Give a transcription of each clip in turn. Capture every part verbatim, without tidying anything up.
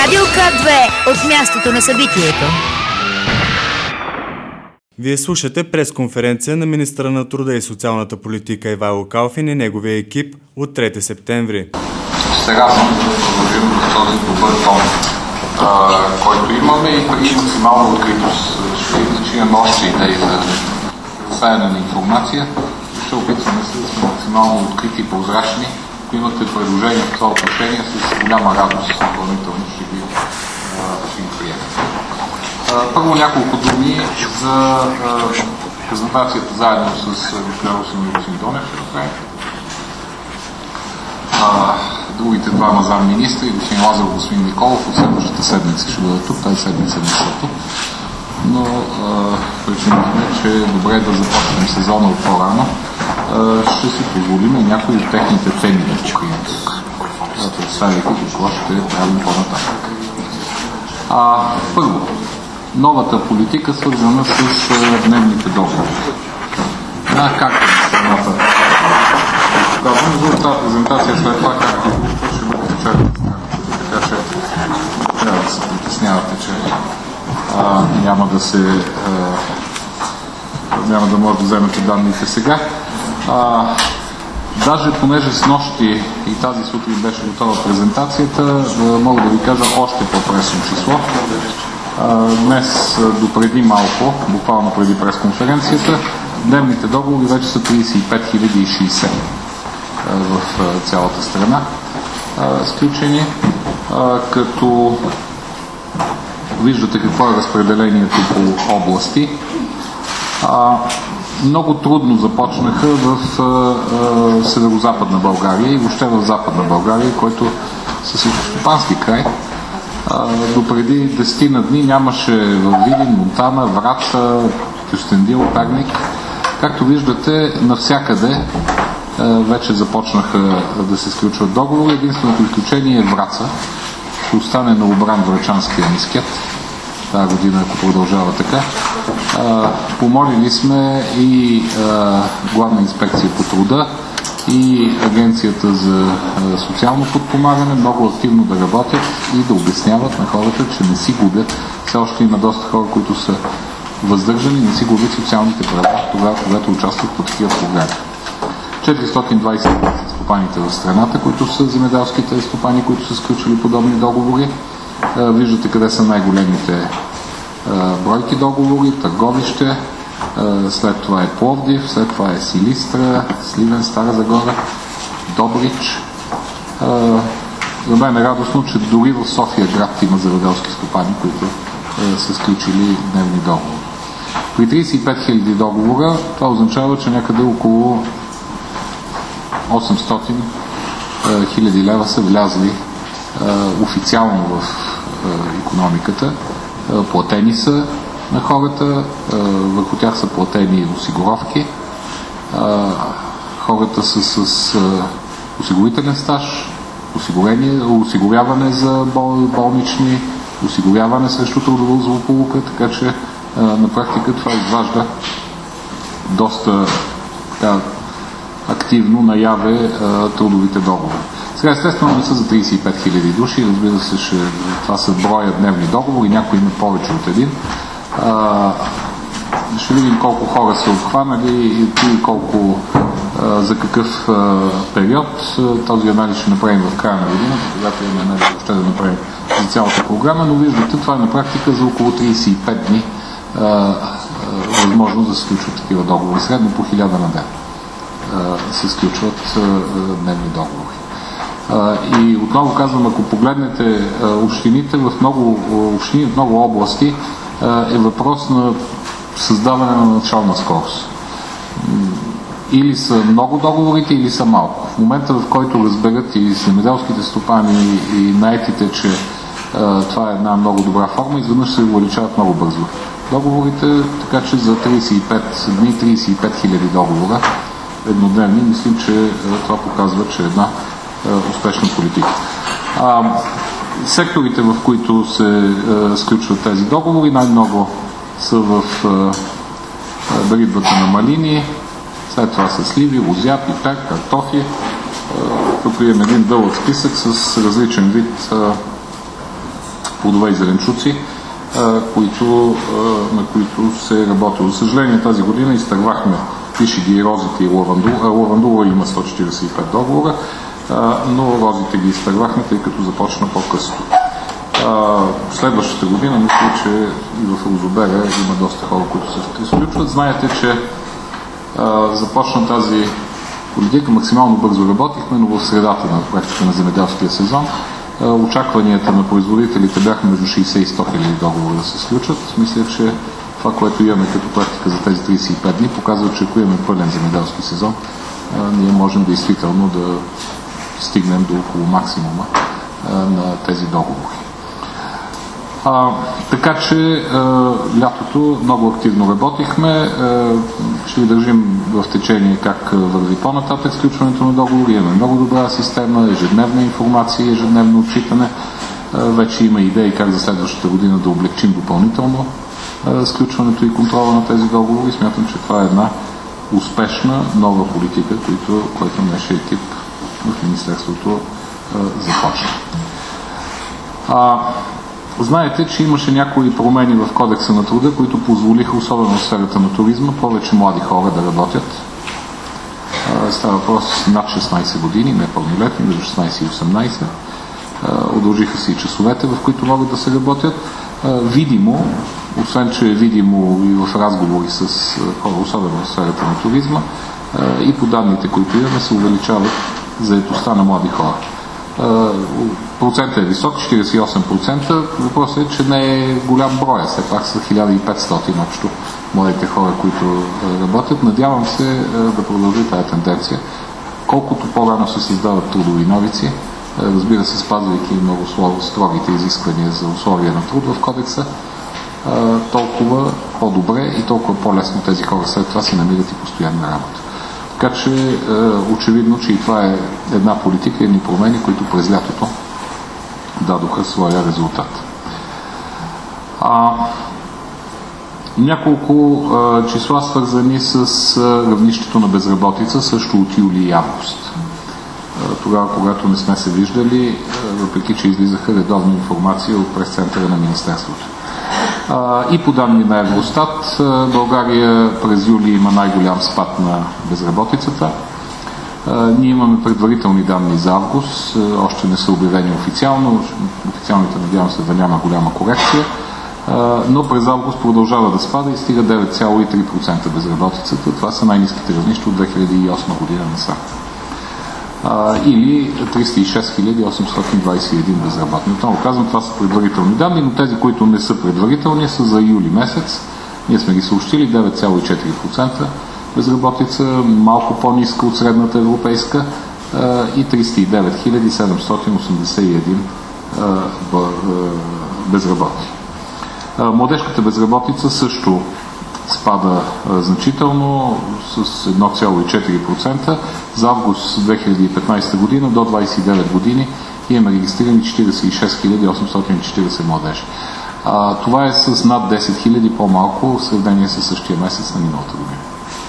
Радио К две от мястото на събитието. Вие слушате пресконференция на министъра на труда и социалната политика Ивайло Калфин и неговия екип от трети септември. Сега съм да продължим в този добър тон, който имаме и преди максимална откритост. Ще видите, че имаме още идеи за предоставяне на информация. Ще опитваме се да сме максимално открити и прозрачни. Ако имате предложения в това отношение, с голяма радост допълнително ще ги, ще ги приемем. Първо няколко думи за презентацията заедно с господин Русин и господин Донев. Другите двама замминистри, господин Лазар и господин Николов, от следващата седмица ще бъдат тук, тази седмица не са тук. Но причинихме, че е добре да започнем сезона от по-рано. Ще си позволим и някои от техните теми да покрием тук. Да представите какво ще правим по-нататък. Първо, новата политика, свързана с дневните договори. Да, както на самата казвам, за тази презентация след това, както ще бъде печелен. Така че трябва да се притеснявате, че а, няма да се а, няма да може да вземете данните сега. А, даже понеже с нощи и тази сутрин беше готова презентацията, а, мога да ви кажа още по-пресно число. А, днес допреди малко, буквално преди пресконференцията, дневните договори вече са тридесет и пет хиляди и шейсет в цялата страна а, сключени, а, като виждате какво е разпределението по области. А, много трудно започнаха в северо-западна България и въобще в Западна България, който със селскостопански край. А, допреди десетина дни нямаше в Видин, Монтана, Враца, Кюстендил, Перник. Както виждате, навсякъде вече започнаха да се сключват договори. Единственото изключение е Враца. Ще остане на обран врачанския мискет тази година, ако продължава така. Помолили сме и Главна инспекция по труда и Агенцията за социално подпомагане много активно да работят и да обясняват на хората, че не си губят. Все още има доста хора, които са въздържани, не си губят социалните права тогава, когато участват по такива програми. четиристотин и двадесет стопаните в страната, които са земеделските стопани, които са сключили подобни договори. Виждате къде са най-големите бройки договори, Търговище, след това е Пловдив, след това е Силистра, Сливен, Стара Загора, Добрич. За мен е радостно, че дори в София град има земеделски стопани, които са сключили дневни договори. При тридесет и пет хиляди договора това означава, че някъде около осемстотин хиляди лева са влязли официално в икономиката. Платени са на хората, върху тях са платени осигуровки. Хората са с осигурителен стаж, осигуряване за болнични, осигуряване срещу трудова злополука, така че на практика това изважда доста така, активно наяве трудовите договори. Сега естествено не са за тридесет и пет хиляди души, разбира се, ще, това са броя дневни договори, някои има повече от един. А, ще видим колко хора са обхванали и колко а, за какъв а, период. Този анализ ще направим в края на годината, когато имаме анализ въобще да направим за цялата програма, но виждате, това е на практика за около тридесет и пет дни а, а, възможно да се случват такива договори. Средно по хиляда на ден се сключват дневни договори. И отново казвам, ако погледнете общините, в много общини, в много области е въпрос на създаване на начална скорост. Или са много договорите, или са малко. В момента, в който разберат и земеделските стопани и наетите, че това е една много добра форма, изведнъж се увеличават много бързо договорите, така че за тридесет и пет дни, тридесет и пет хиляди договора еднодневни, мислим, че това показва, че е една успешна политика. А, секторите, в които се а, сключват тези договори, най-много са в бритвата на малини, след това са сливи, лозя, пипер, картофи. Тук имаме един дълъг списък с различен вид а, плодове и зеленчуци, които, на които се е работило. За съжаление, тази година изтървахме, пише ги розите и лавандула. Лавандула има сто четиридесет и пет договора, но розите ги изтървахме, тъй като започна по-късно. Следващата година мисля, че и в Розобера има доста хора, които се изключват. Знаете, че започна тази политика, максимално бързо работихме, но в средата на практика на земеделския сезон. Очакванията на производителите бяха между шейсет и сто хиляди договора да се сключат. Мисля, че това, което имаме като практика за тези тридесет и пет дни, показва, че ако имаме пълен земеделски сезон, ние можем действително да стигнем до около максимума на тези договори. А, така че а, лятото много активно работихме. А, ще ви държим в течение как върви по-нататък сключването на договори. Имаме много добра система, ежедневна информация, ежедневно отчитане. А, вече има идеи как за следващата година да облегчим допълнително а, сключването и контрола на тези договори. Смятам, че това е една успешна нова политика, която, която нашия екип в Министерството а, започна. А, Знаете, че имаше някои промени в Кодекса на труда, които позволиха, особено в сферата на туризма, повече млади хора да работят. Става въпрос над шестнайсет години, не пълнолетни, между шестнайсет и осемнайсет. Удължиха се и часовете, в които могат да се работят. Видимо, освен че е видимо и в разговори с хора, особено в сферата на туризма, и по данните, които имаме, се увеличават заетостта на млади хора. Процентът е висок, четирийсет и осем процента. Въпросът е, че не е голям брой. Все пак са хиляда и петстотин общо младите хора, които работят. Надявам се да продължи тази тенденция. Колкото по-рано се създават трудови навици, разбира се, спазвайки много строгите изисквания за условия на труд в кодекса, толкова по-добре и толкова по-лесно тези хора след това се намират и постоянна работа. Така че е, очевидно, че и това е една политика, едни промени, които през лятото дадоха своя резултат. А, няколко а, числа, свързани с а, равнището на безработица, също от юли и август. А, тогава, когато не сме се виждали, а, въпреки че излизаха редовни информации от прес-центъра на Министерството. И по данни на Евростат, България през юли има най-голям спад на безработицата. Ние имаме предварителни данни за август, още не са обявени официално, официалните надявам се да няма голяма корекция, но през август продължава да спада и стига девет цяло и три процента безработицата. Това са най-ниските равнища от две хиляди и осма година насам. Или триста и шест хиляди осемстотин двадесет и един безработни. Отново казвам, това са предварителни данни, но тези, които не са предварителни, са за юли месец. Ние сме ги съобщили, девет цяло и четири процента безработица, малко по-ниска от средната европейска, и триста и девет хиляди седемстотин осемдесет и един безработни. Младежката безработица също спада а, значително с едно цяло и четири процента. За август две хиляди и петнайсета година до двадесет и девет години имаме регистрирани четирийсет и шест хиляди осемстотин и четирийсет младежи. А, това е с над десет хиляди по-малко в сравнение с същия месец на миналата година.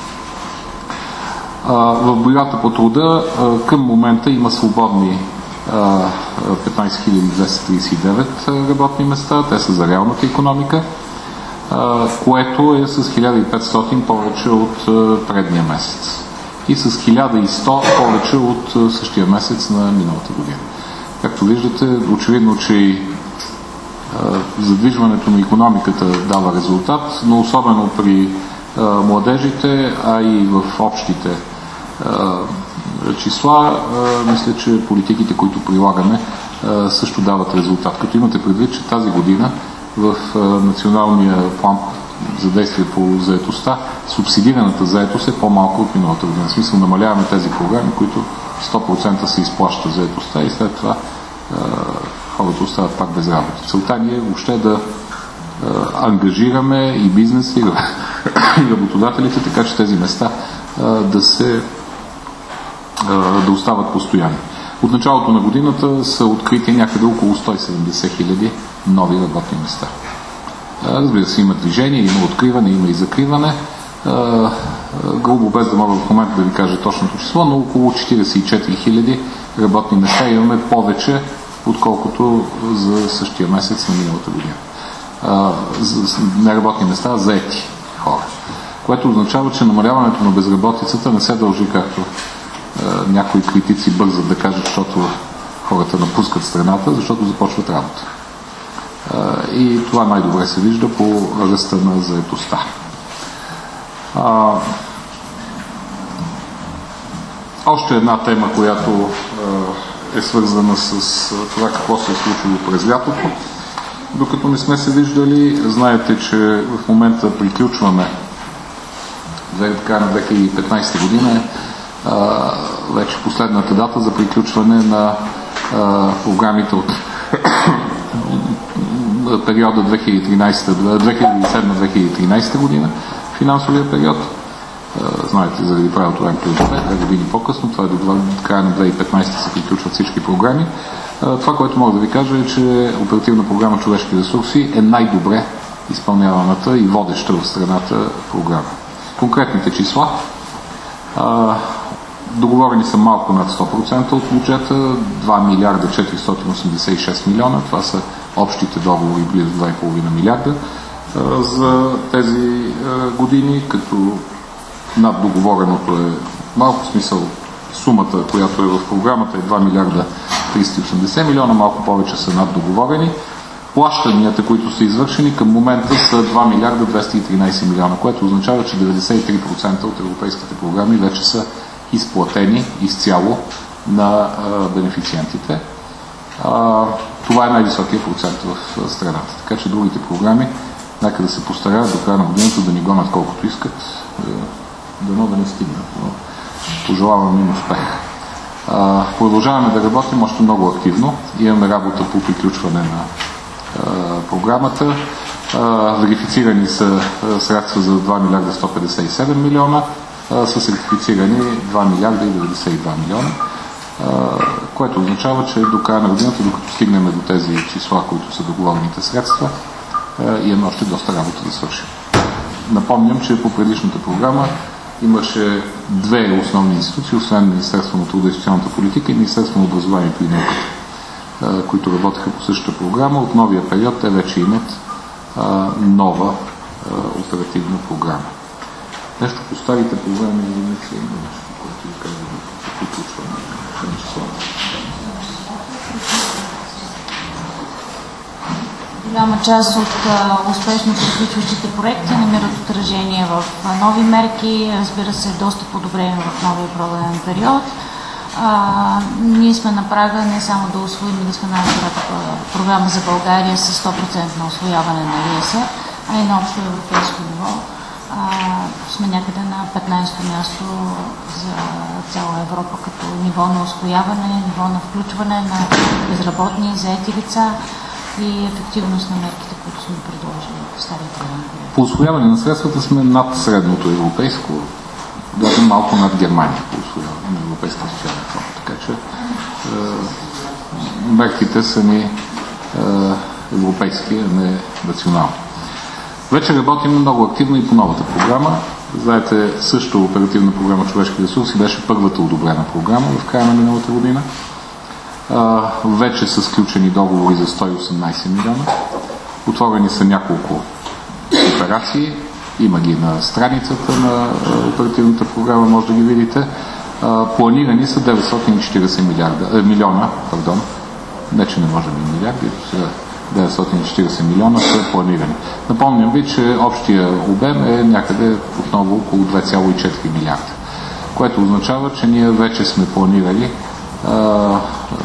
А, в бюрата по труда а, към момента има свободни а, петнайсет хиляди двеста тридесет и девет работни места. Те са за реалната икономика, което е с хиляда и петстотин повече от предния месец и с хиляда и сто повече от същия месец на миналата година. Както виждате, очевидно, че и задвижването на икономиката дава резултат, но особено при младежите, а и в общите числа, мисля, че политиките, които прилагаме, също дават резултат. Като имате предвид, че тази година в националния план за действие по заетостта, субсидираната заетост е по-малко от миналата година. В смисъл, намаляваме тези програми, които сто процента се изплаща заетостта и след това е, хората остават пак без работа. Целта ни е въобще да е, ангажираме и бизнеса, и работодателите, така че тези места е, да се е, да остават постоянни. От началото на годината са открити някъде около сто и седемдесет хиляди нови работни места. Разбира се, има движение, има откриване, има и закриване. Грубо, без да мога в момента да ви кажа точното число, но около четирийсет и четири хиляди работни места имаме повече в отколкото за същия месец на миналата година. Неработни места заети хора. Което означава, че намаляването на безработицата не се дължи, както някои критици бързат да кажат, защото хората напускат страната, защото започват работа. И това най-добре се вижда по ръста на заетостта. Още една тема, която е свързана с това какво се е случило през лятото. Докато не сме се виждали, знаете, че в момента приключваме в края на две хиляди и петнадесета година е вече последната дата за приключване на а, програмите от периода две хиляди и седма - две хиляди и тринадесета година, финансовия период. А, знаете, заради правилото М плюс две, две години по-късно, това е до края на две хиляди и петнадесета се приключват всички програми. А, това, което мога да ви кажа е, че Оперативна програма Човешки ресурси е най-добре изпълняваната и водеща в страната програма. Конкретните числа. А, договорени са малко над сто процента от бюджета, два милиарда четиристотин осемдесет и шест милиона, това са общите договори, близо два и половина милиарда а, за тези а, години, като над договореното е малко смисъл сумата, която е в програмата е два милиарда триста и осемдесет милиона, малко повече са над договорени. Плащанията, които са извършени към момента са два милиарда двеста и тринадесет милиона, което означава, че деветдесет и три процента от европейските програми вече са изплатени изцяло на а, бенефициентите. А, това е най-високия процент в страната. Така че другите програми нека да се постараят до края на годината да ни гонят колкото искат, дано да не стигнат, но пожелавам им успех. А, продължаваме да работим още много активно. Имаме работа по приключване на програмата. Верифицирани са средства за два милиарда сто петдесет и седем милиона, са сертифицирани два милиарда и деветдесет и два милиона, което означава, че до края на годината, докато стигнем до тези числа, които са договорените средства, имаме още доста работа да свършим. Напомням, че по предишната програма имаше две основни институции, освен Министерство на труда и социалната политика и Министерство на образованието и науката, които работеха по същата програма. От новия период те вече имат а, нова а, оперативна програма. Нещо по старите програми за мисля има нещо, което ви казвам да приключваме на числата. Голяма част от а, успешно приключващите проекти намират отражение в а, нови мерки, разбира се, доста подобрение в новия програмен период. А, ние сме на прага не само да усвоим да сме най-добрата програма за България с сто процента на усвояване на Р И С, а и на общо европейско ниво. А, сме някъде на петнадесето място за цяла Европа като ниво на усвояване, ниво на включване на безработни, заети лица и ефективност на мерките, които сме предложили в стария програмен период. По усвояване на средствата сме над средното европейско, даже малко над Германия по усвояване на Европейския социален фонд. Така че е, мерките са ни е, европейски, а не национални. Вече работим много активно и по новата програма. Знаете, също Оперативна програма Човешки ресурси беше първата одобрена програма в края на миналата година. Е, вече са сключени договори за сто и осемнадесет милиона. Отворени са няколко операции. Има ги на страницата на оперативната програма, може да ги видите. Планирани са деветстотин и четиридесет милиарда, е, милиона, пардон, не че не можем и милиарди, деветстотин и четиридесет милиона са планирани. Напомням ви, че общия обем е някъде отново около две цяло и четири милиарда, което означава, че ние вече сме планирали а, а,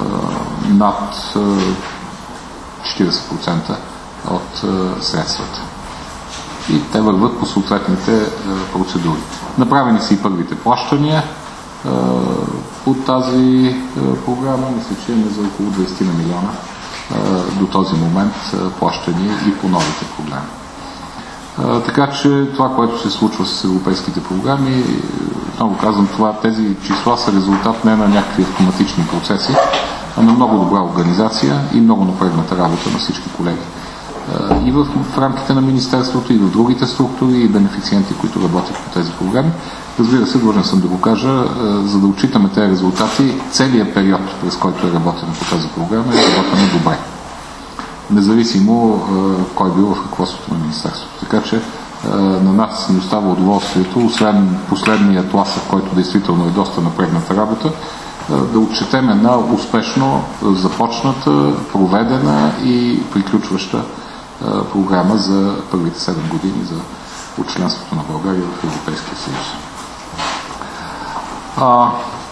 над четиридесет процента от а, средствата. И те върват по съответните е, процедури. Направени са и първите плащания е, по тази е, програма. Мисля, че имаме за около двадесет милиона е, до този момент е, плащания и по новите програми. Е, така че това, което се случва с европейските програми, много казвам това, тези числа са резултат не на някакви автоматични процеси, а на много добра организация и много напрегната работа на всички колеги. и в, в рамките на Министерството, и в другите структури и бенефициенти, които работят по тези програми. Разбира се, длъжен съм да го кажа, за да отчитаме тези резултати, целият период, през който е работено по тази програма, е работено добре. Независимо кой бил в ръководството на Министерството. Така че на нас ни остава удоволствието, освен последния тласък, който действително е доста напрегната работа, да отчетем една успешно започната, проведена и приключваща програма за първите седем години за членството на България в Европейския съюз. А...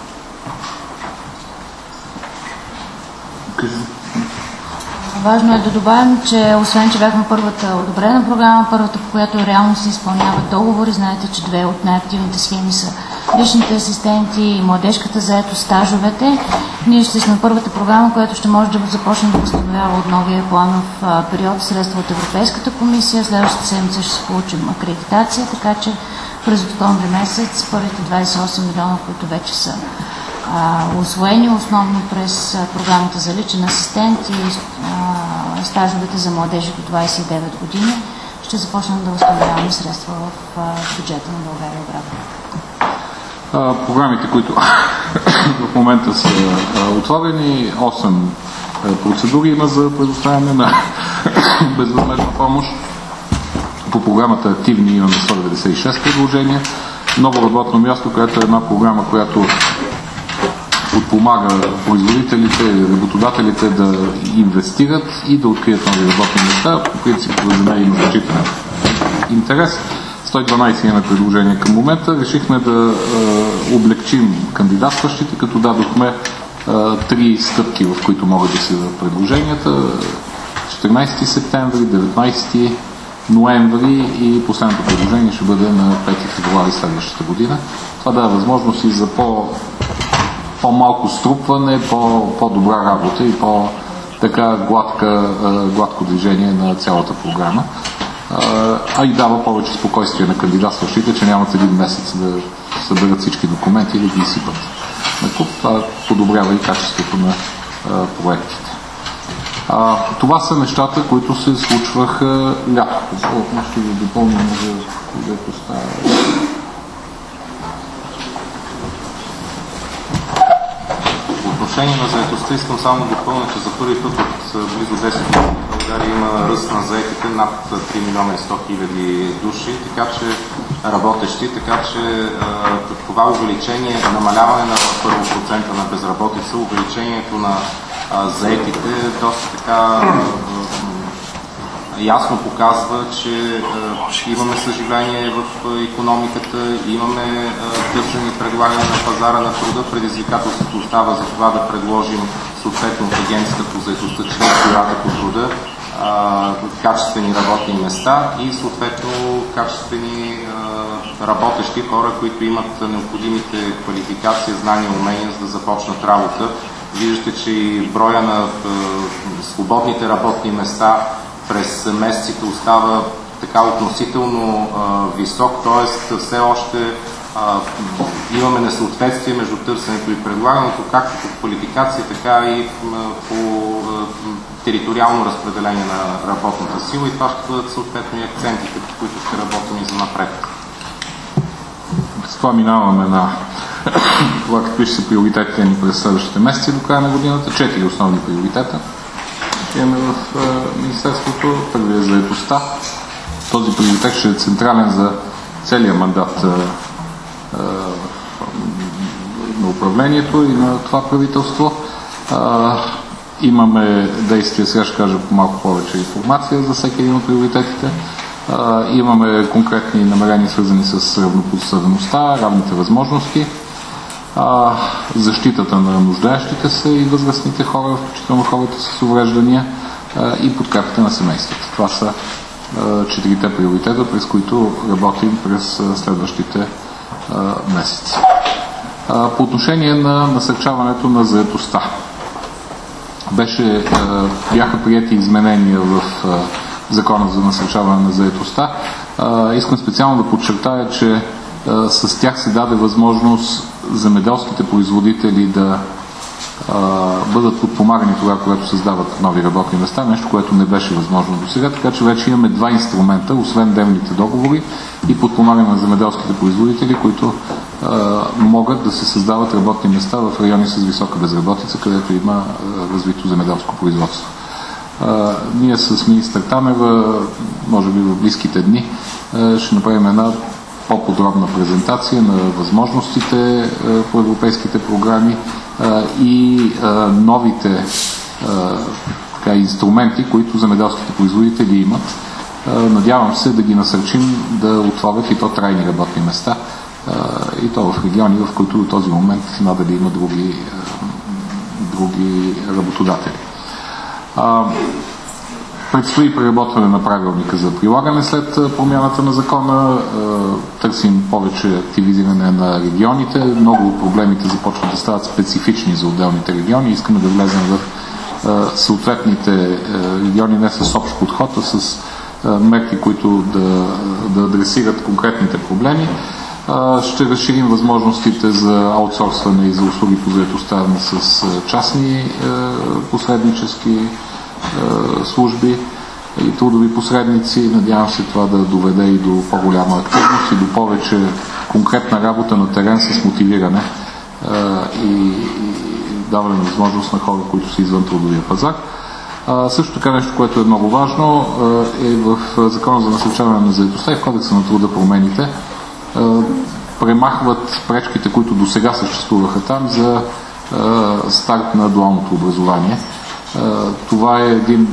Важно е да добавим, че освен, че бяхме първата одобрена програма, първата, по която реално се изпълняват договори, знаете, че две от най-активните схеми са личните асистенти и младежката заетост, стажовете. Ние ще сме първата програма, която ще може да започне да възстановява от новия планов период средства от Европейската комисия. Следващата седмица ще се получим акредитация, така че през октомври месец първите двадесет и осем милиона, които вече са усвоени основно през програмата за личен асистент и а, стажовете за младежи до двадесет и девет години, ще започнем да възстановяваме средства в а, бюджета на България обратно. Програмите, които в момента са отворени, осем процедури има за предоставяне на безвъзмездна помощ. По програмата активни имаме сто деветдесет и шест предложения. Ново работно място, което е една програма, която подпомага производителите и работодателите да инвестират и да открият нови работни места. По принцип, за нея има значителен интерес. сто и дванадесет имаме предложения към момента. Решихме да е, облегчим кандидатстващите, като дадохме е, три стъпки, в които могат да се дадат предложенията. четиринадесети септември, деветнадесети ноември и последното предложение ще бъде на пети февруари следващата година. Това дава възможност и за по по-малко струпване, по, по-добра работа и по-така гладка, гладко движение на цялата програма. А и дава повече спокойствие на кандидатстващите, че нямат един месец да съберат всички документи и да ги изсипат. Това подобрява и качеството на проектите. Това са нещата, които се случваха лятото. Ще ви допълним за заетостта. По отношение на заетостта искам само да допълня, че за първи път от близо десет години в България има ръст на заетите над три милиона и сто хиляди души, така че работещи, така че това увеличение, намаляване на първо процента на безработица, увеличението на заетите доста така ясно показва, че имаме съживление в икономиката, имаме търсене и предлагане на пазара на труда. Предизвикателството остава за това да предложим съответно от Агенцията по заетостта чрез бюрата по труда качествени работни места и съответно качествени работещи хора, които имат необходимите квалификации, знания и умения, за да започнат работа. Виждате, че и броя на свободните работни места през месеците остава така относително а, висок, т.е. все още а, имаме несъответствие между търсенето и предлагането, както по квалификация, така и а, по а, териториално разпределение на работната сила, и това ще бъдат съответно и акцентите, по които ще работим и за напред. С това минаваме на това какви ще са приоритетите ни през следващите месеци до края на годината. Четири основни приоритета имаме в е, Министерството. Първият е заетостта. Този приоритет ще е централен за целия мандат е, е, на управлението и на това правителство. Е, имаме действия, сега ще кажа малко повече информация за всеки един от приоритетите. Е, имаме конкретни намерения, свързани с равнопоставеността, равните възможности, А, защитата на нуждаещите се и възрастните хора, включително хората с увреждания, а, и подкрепата на семействата. Това са а, четирите приоритета, през които работим през а, следващите а, месеци. А, по отношение на насърчаването на заетостта. Беше, а, бяха приети изменения в а, Закона за насърчаване на заетостта. А, искам специално да подчертая, че а, с тях се даде възможност земеделските производители да бъдат подпомагани тогава, когато създават нови работни места, нещо, което не беше възможно до сега, така че вече имаме два инструмента, освен дневните договори и подпомагане на земеделските производители, които а, могат да се създават работни места в райони с висока безработица, където има а, развито земеделско производство. А, ние с министър Танева, може би в близките дни, а, ще направим една по-подробна презентация на възможностите а, по европейските програми а, и а, новите а, така, инструменти, които земеделските производители имат. А, надявам се да ги насърчим да отворят и то трайни работни места, а, и то в региони, в които до този момент надали има други, а, други работодатели. А, Предстои преработване на правилника за прилагане след промяната на закона. Търсим повече активизиране на регионите. Много от проблемите започват да стават специфични за отделните региони. Искаме да влезем в съответните региони не с общ подход, а с мерки, които да, да адресират конкретните проблеми. Ще разширим възможностите за аутсорсване и за услуги по заетостта с частни посреднически служби и трудови посредници. Надявам се това да доведе и до по-голяма активност и до повече конкретна работа на терен с мотивиране и, и даване на възможност на хора, които са извън трудовия пазар. А, също така нещо, което е много важно, е в Закона за насърчаване на заетостта и в Кодекса на труда промените премахват пречките, които до сега съществуваха там за старт на дуалното образование. Това е един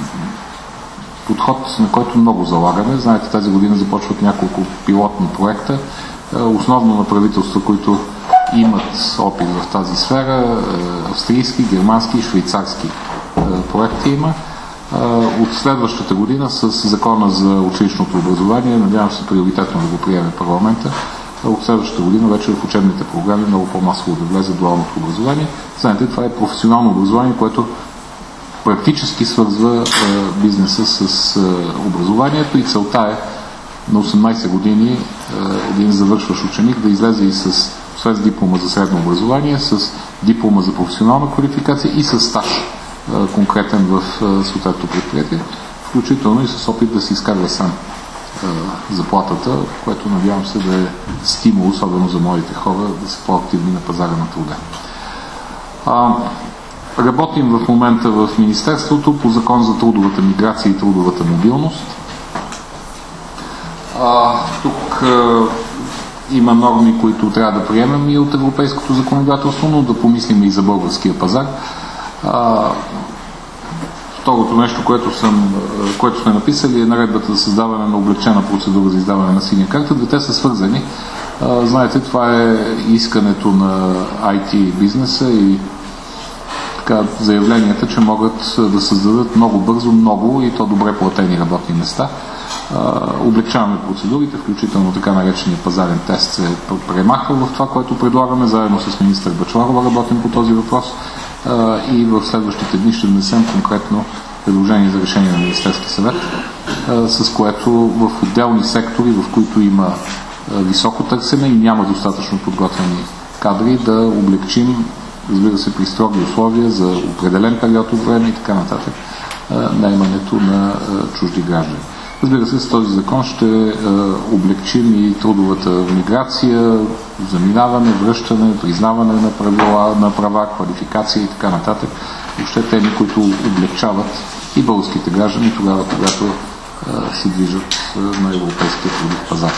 подход, на който много залагаме. Знаете, тази година започват няколко пилотни проекта, основно на правителства, които имат опит в тази сфера. Австрийски, германски и швейцарски проекти има. От следващата година с Закона за училищното образование, надявам се приоритетно да го приеме парламента, от следващата година вече в учебните програми много по-масово да влезе дуалното образование. Знаете, това е професионално образование, което практически свързва е, бизнеса с е, образованието и целта е на осемнайсет години е, един завършващ ученик да излезе и с, с диплома за средно образование, с диплома за професионална квалификация и с стаж е, конкретен в е, съответното предприятие, включително и с опит да се изкарва сам е, заплатата, което надявам се да е стимул, особено за младите хора, да са по-активни на пазара на труда. А, Работим в момента в Министерството по Закон за трудовата миграция и трудовата мобилност. А, тук а, има норми, които трябва да приемем и от европейското законодателство, но да помислим и за българския пазар. А, второто нещо, което, съм, което сме написали, е наредбата за създаване на облекчена процедура за издаване на синя карта. Двете са свързани. А, знаете, това е искането на ай ти бизнеса и заявленията, че могат да създадат много бързо, много и то добре платени работни места. Облегчаваме процедурите, включително така наречения пазарен тест се премахва в това, което предлагаме. Заедно с министър Бъчварова работим по този въпрос и в следващите дни ще внесем конкретно предложение за решение на Министерски съвет, с което в отделни сектори, в които има високо търсене и няма достатъчно подготвени кадри, да облегчим, разбира се, при строги условия за определен период от време и така нататък, наемането на чужди граждани. Разбира се, с този закон ще облегчим и трудовата миграция, заминаване, връщане, признаване на правила, на права, квалификация и така нататък. Въобще теми, които облегчават и българските граждани тогава, когато се движат на европейския трудов пазар.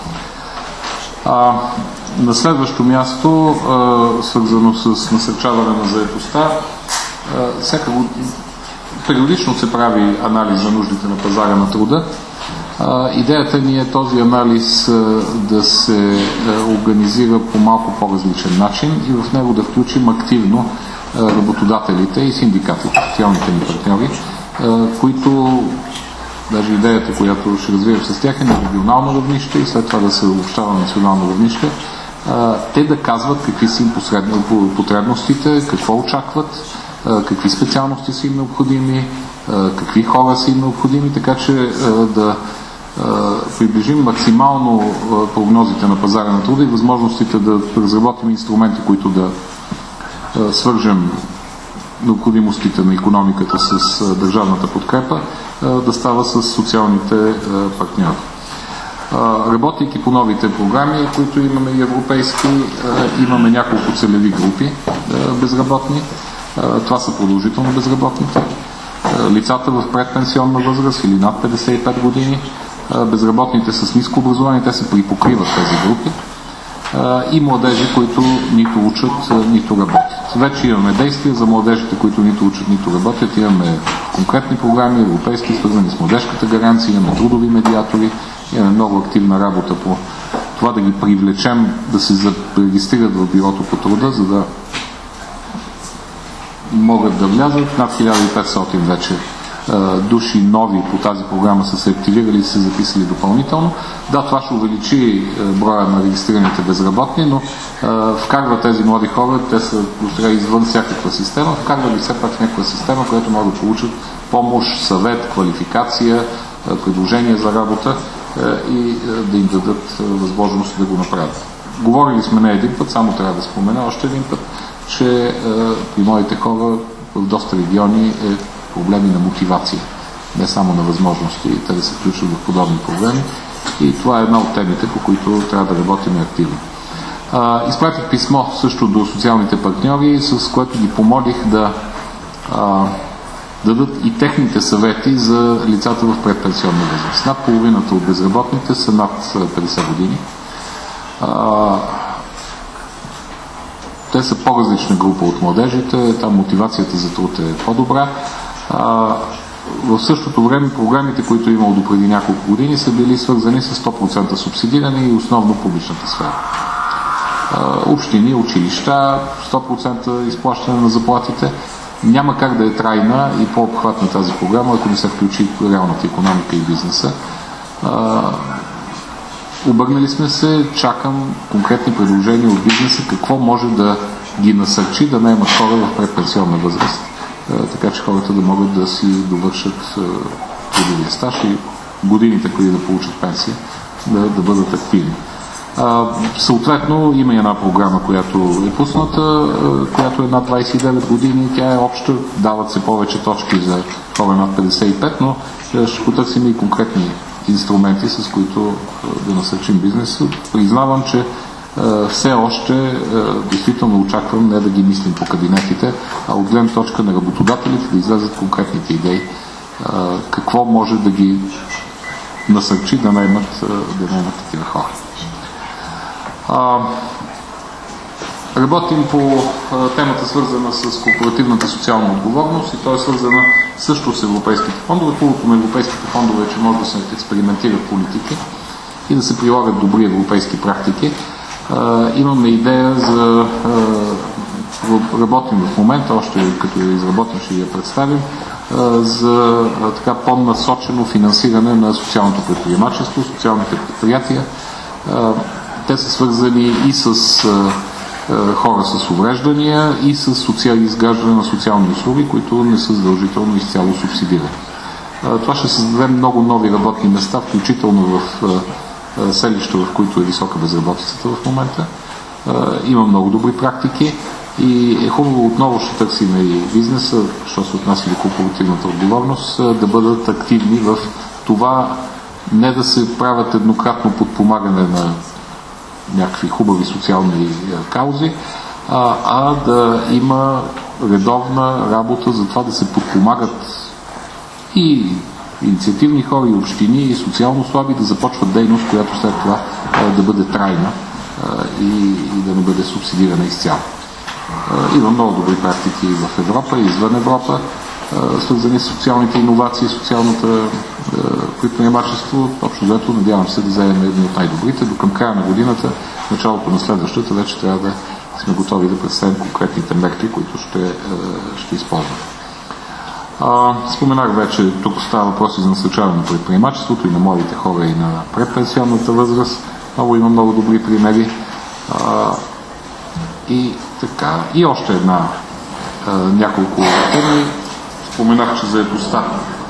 А, на следващо място, а, свързано с насърчаване на заетостта, а, всяка периодично се прави анализ за нуждите на пазара на труда. А, идеята ни е този анализ а, да се а, организира по малко по-различен начин и в него да включим активно а, работодателите и синдикатите, социалните ни партньори, а, които даже идеята, която ще развием с тях е на регионално равнище и след това да се обобщава на национално равнище, те да казват какви са им потребностите, какво очакват, какви специалности са им необходими, какви хора са им необходими, така че да приближим максимално прогнозите на пазара на труда и възможностите да разработим инструменти, които да свържем необходимостите на икономиката с държавната подкрепа, да става с социалните партньори. Работейки по новите програми, които имаме и европейски, имаме няколко целеви групи безработни. Това са продължително безработните, лицата в предпенсионна възраст или над петдесет и пет години, безработните с ниско образование, те се припокриват тези групи, и младежи, които нито учат, нито работят. Вече имаме действия за младежите, които нито учат, нито работят. Имаме конкретни програми, европейски, свързани с младежката гаранция, имаме трудови медиатори, имаме много активна работа по това да ги привлечем, да се регистрират в бюрото по труда, за да могат да влязат. Над хиляда и петстотин вече души нови по тази програма са се активирали и се записали допълнително. Да, това ще увеличи броя на регистрираните безработни, но вкарва тези млади хора, те са достига извън всякаква система, вкарва ли все пак в някаква система, която могат да получат помощ, съвет, квалификация, предложения за работа и да им дадат възможност да го направят. Говорили сме не един път, само трябва да спомена още един път, че при младите хора в доста региони е проблеми на мотивация, не само на възможности, те да се включват в подобни проблеми, и това е една от темите, по които трябва да работим активно. А, изпратих писмо също до социалните партньори, с което ги помолих да а, дадат и техните съвети за лицата в предпенсионна възраст. Над половината от безработните са над петдесет години. А, те са по-различна група от младежите, там мотивацията за труд е по-добра. А, в същото време програмите, които е имало допреди няколко години, са били свързани с сто процента субсидиране и основно публичната сфера. А, общини, училища, сто процента изплащане на заплатите. Няма как да е трайна и по-обхватна тази програма, ако не се включи реалната икономика и бизнеса. А, обърнали сме се, чакам конкретни предложения от бизнеса, какво може да ги насърчи да наемат хора в предпенсионна възраст, така че хората да могат да си довършат трудовия стаж и годините, преди да получат пенсия, да, да бъдат активни. А, съответно, има една програма, която е пусната, а, която е над двадесет и девет години, тя е обща, дават се повече точки за хора над петдесет и пет, но ще потърсим и конкретни инструменти, с които а, да насърчим бизнеса. Признавам, че а, все още а, действително очаквам не да ги мислим по кабинетите, а от гледна точка на работодателите да излязат конкретните идеи, а, какво може да ги насърчи да наемат, да наемат такива хора. А, работим по а, темата, свързана с корпоративната социална отговорност, и то е свързана също с европейските фондове. Хубавото на европейските фондове е, че може да се експериментират политики и да се прилагат добри европейски практики. А, имаме идея за а, работим в момента, още като я изработим ще я представим, а, за а, така по-насочено финансиране на социалното предприемачество, социалните предприятия. А, Те са свързани и с а, а, хора с увреждания, и с социали, изграждане на социални услуги, които не са задължително изцяло субсидирани. А, това ще създаде много нови работни места, включително в а, а, селища, в които е висока безработицата в момента. А, има много добри практики и е хубаво, отново ще търсим и бизнеса, що се отнася до корпоративната отговорност, а, да бъдат активни в това, не да се правят еднократно подпомагане на някакви хубави социални каузи, а, а да има редовна работа за това да се подпомагат и инициативни хора, и общини, и социално слаби да започват дейност, която след това а, да бъде трайна а, и, и да не бъде субсидирана изцяло. А, има много добри практики в Европа и извън Европа, а, свързани с социалните иновации, социалната предприемачество. Общо взето, надявам се да вземем едни от най-добрите. До към края на годината, началото на следващата, вече трябва да сме готови да представим конкретните мерки, които ще, ще използваме. А, споменах вече, тук става въпроси за насърчаване на предприемачеството и на младите хора, и на предпенсионната възраст. Много има много добри примери. А, и така, и още една, а, няколко теми. Споменах, че заедостта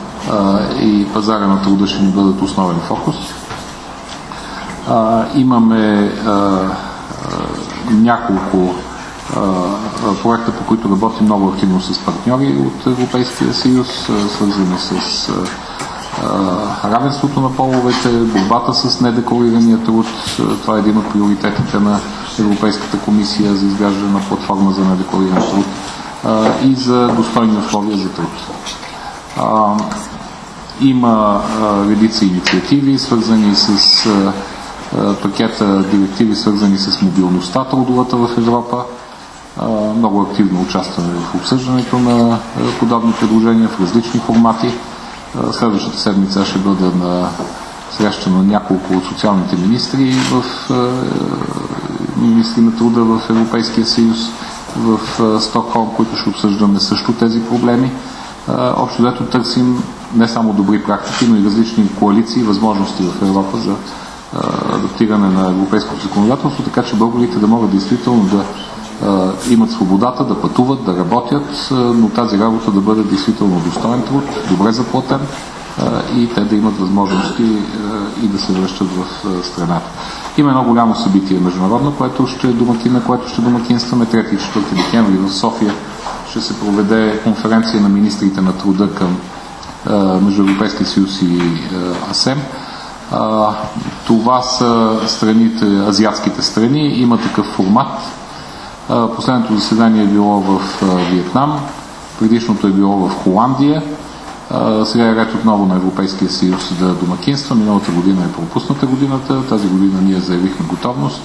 и пазара на труда ще ни бъдат основен фокус. А, имаме а, а, няколко проекта, по които работим много активно с партньори от Европейския съюз, свързани с равенството на половете, борбата с недекларирания труд. Това е един от приоритетите на Европейската комисия за изграждане на платформа за недеклариран труд и за достойни условия за труд. Има редица инициативи, свързани с пакета директиви, свързани с мобилността трудовата в Европа. Много активно участваме в обсъждането на подобни предложения в различни формати. Следващата седмица ще бъде на среща на няколко от социалните министри в министри на труда в Европейския съюз в Стокхолм, които ще обсъждаме също тези проблеми. Общо взето търсим не само добри практики, но и различни коалиции и възможности в Европа за адаптиране на европейското законодателство, така че българите да могат действително да имат свободата да пътуват, да работят, но тази работа да бъде действително достоен труд, добре заплатен и те да имат възможности и да се връщат в страната. Има едно голямо събитие международно, което ще домакина, което ще домакинстваме трети и четвърти декември в София. Ще се проведе конференция на министрите на труда към между Европейския съюз и АСЕМ. Това са страните, азиатските страни, има такъв формат. Последното заседание е било в Виетнам, предишното е било в Холандия. Сега е ред отново на Европейския съюз да домакинства. Миналата година е пропусната годината, тази година ние заявихме готовност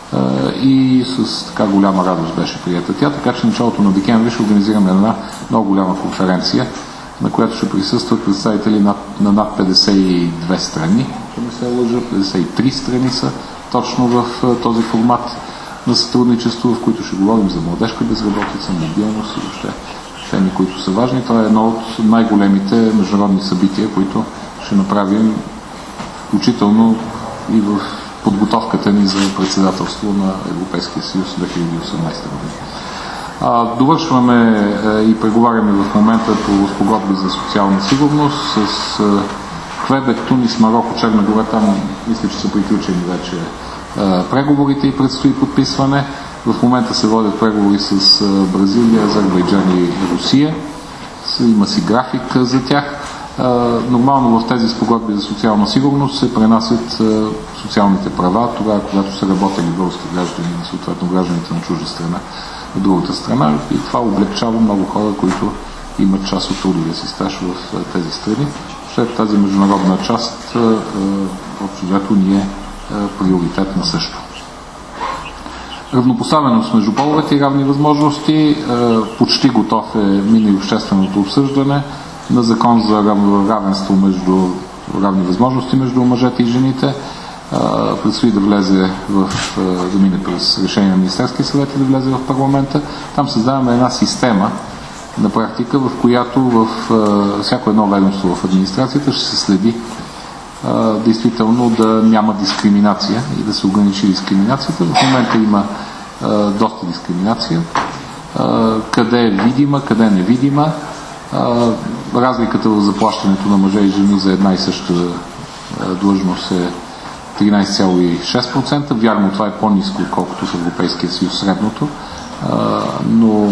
и с така голяма радост беше приета тя, така че началото на декември ще организираме една много голяма конференция, на която ще присъстват представители на, на над петдесет и две страни, ако не се лъжа, петдесет и три страни са точно в този формат на сътрудничество, в които ще говорим за младежка безработица, мобилност и въобще теми, които са важни. Това е едно от най-големите международни събития, които ще направим включително и в подготовката ни за председателство на Европейския съюз две хиляди и осемнадесета година. А, довършваме а, и преговаряме в момента по спогодби за социална сигурност с а, Квебек, Тунис, Мароко, Черна гора. Там мисля, че са приключени вече а, преговорите и предстои подписване. В момента се водят преговори с а, Бразилия, Азербайджан и Русия. Има си график а, за тях. А, нормално в тези спогодби за социална сигурност се пренасят а, социалните права, тогава когато са работили български граждани на съответно гражданите на чужда страна от другата страна, и това облегчава много хора, които имат част от трудовия си стаж в а, тези страни. След тази международна част общо взето ни е приоритетна също. Равнопоставеност между половете и равни възможности. Почти готов е мина и общественото обсъждане на закон за равенство между равни възможности между мъжете и жените. Предстои да влезе в, да мине през решение на Министерския съвет и да влезе в парламента. Там създаваме една система на практика, в която в всяко едно ведомство в администрацията ще се следи действително да няма дискриминация и да се ограничи дискриминацията. В момента има доста дискриминация. Къде е видима, къде е невидима. Разликата в заплащането на мъже и жени за една и съща длъжност е тринадесет цяло и шест процента. Вярно, това е по-ниско, отколкото в Европейския съюз средното, но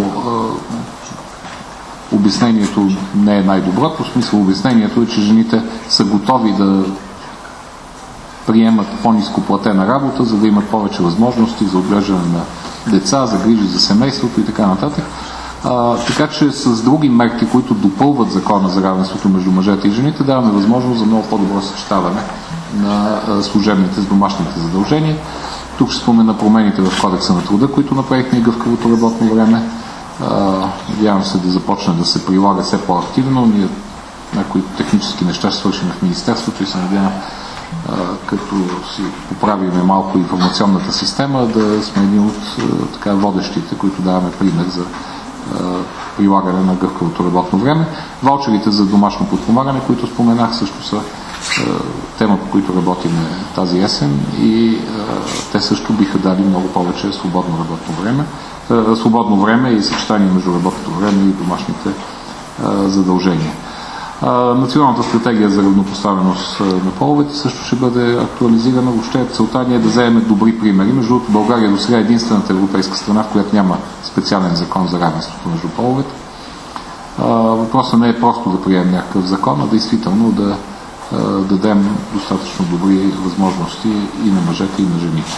обяснението не е най-доброто. В смисъл обяснението е, че жените са готови да приемат по-ниско платена работа, за да имат повече възможности за отглеждане на деца, за грижи за семейството и така нататък. А, така че с други мерки, които допълват закона за равенството между мъжете и жените, даваме възможност за много по-добро съчетаване на служебните с домашните задължения. Тук ще спомена промените в Кодекса на труда, които направихме и гъвкавото работно време. Надявам се да започне да се прилага все по-активно. Ние някои технически неща ще свършим в Министерството и се надявам, като си поправиме малко информационната система, да сме един от така водещите, които даваме пример за прилагане на гъвкавото работно време. Ваучерите за домашно подпомагане, които споменах, също са тема, по които работим тази есен, и те също биха дали много повече свободно работно време, свободно време и съчетание между работното време и домашните задължения. Националната стратегия за равнопоставеност на половете също ще бъде актуализирана. Въобще целта ни е да вземем добри примери. Между другото, България до сега е единствената европейска страна, в която няма специален закон за равенството между половете. Въпросът не е просто да приемем някакъв закон, а действително да дадем достатъчно добри възможности и на мъжете, и на жените.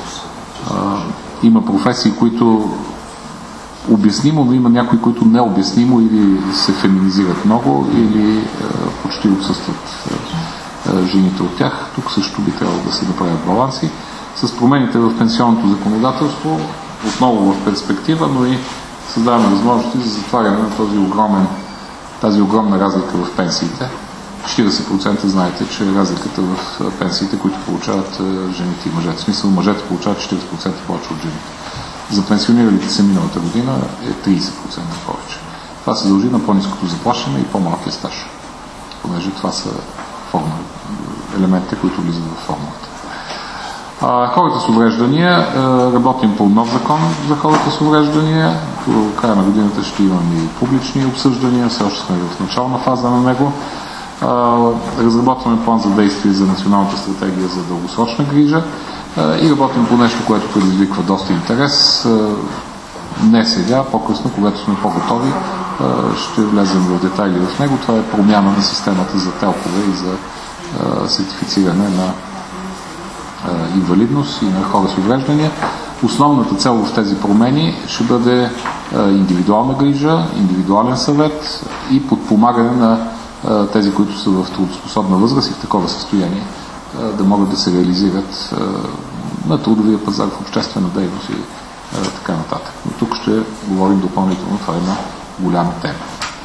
Има професии, които обяснимо, но има някои, които необяснимо или се феминизират много, или е, почти отсъстват е, жените от тях. Тук също би трябвало да се направят баланси. С промените в пенсионното законодателство, отново в перспектива, но и създаваме възможности за затваряне на този огромен, тази огромна разлика в пенсиите. четиридесет процента знаете, че е разликата в пенсиите, които получават жените и мъжете. В смисъл, мъжете получават четиридесет процента повече от жените. За пенсиониралите се миналата година е тридесет процента повече. Това се дължи на по-ниското заплащане и по-малкия стаж, понеже това са форма, елементите, които влизат в формулата. А, хората с увреждания, работим по нов закон за хората с увреждания. До края на годината ще имаме и публични обсъждания, все още сме в начална фаза на него. Разработваме план за действие за националната стратегия за дългосрочна грижа и работим по нещо, което предизвиква доста интерес. Не сега, по-късно, когато сме по-готови, ще влезем в детайли в него. Това е промяна на системата за телкове и за сертифициране на инвалидност и на хора с увреждания. Основната цел в тези промени ще бъде индивидуална грижа, индивидуален съвет и подпомагане на тези, които са в трудоспособна възраст и в такова състояние, да могат да се реализират на трудовия пазар, в обществена дейност и така нататък. Но тук ще говорим допълнително, това е една голяма тема.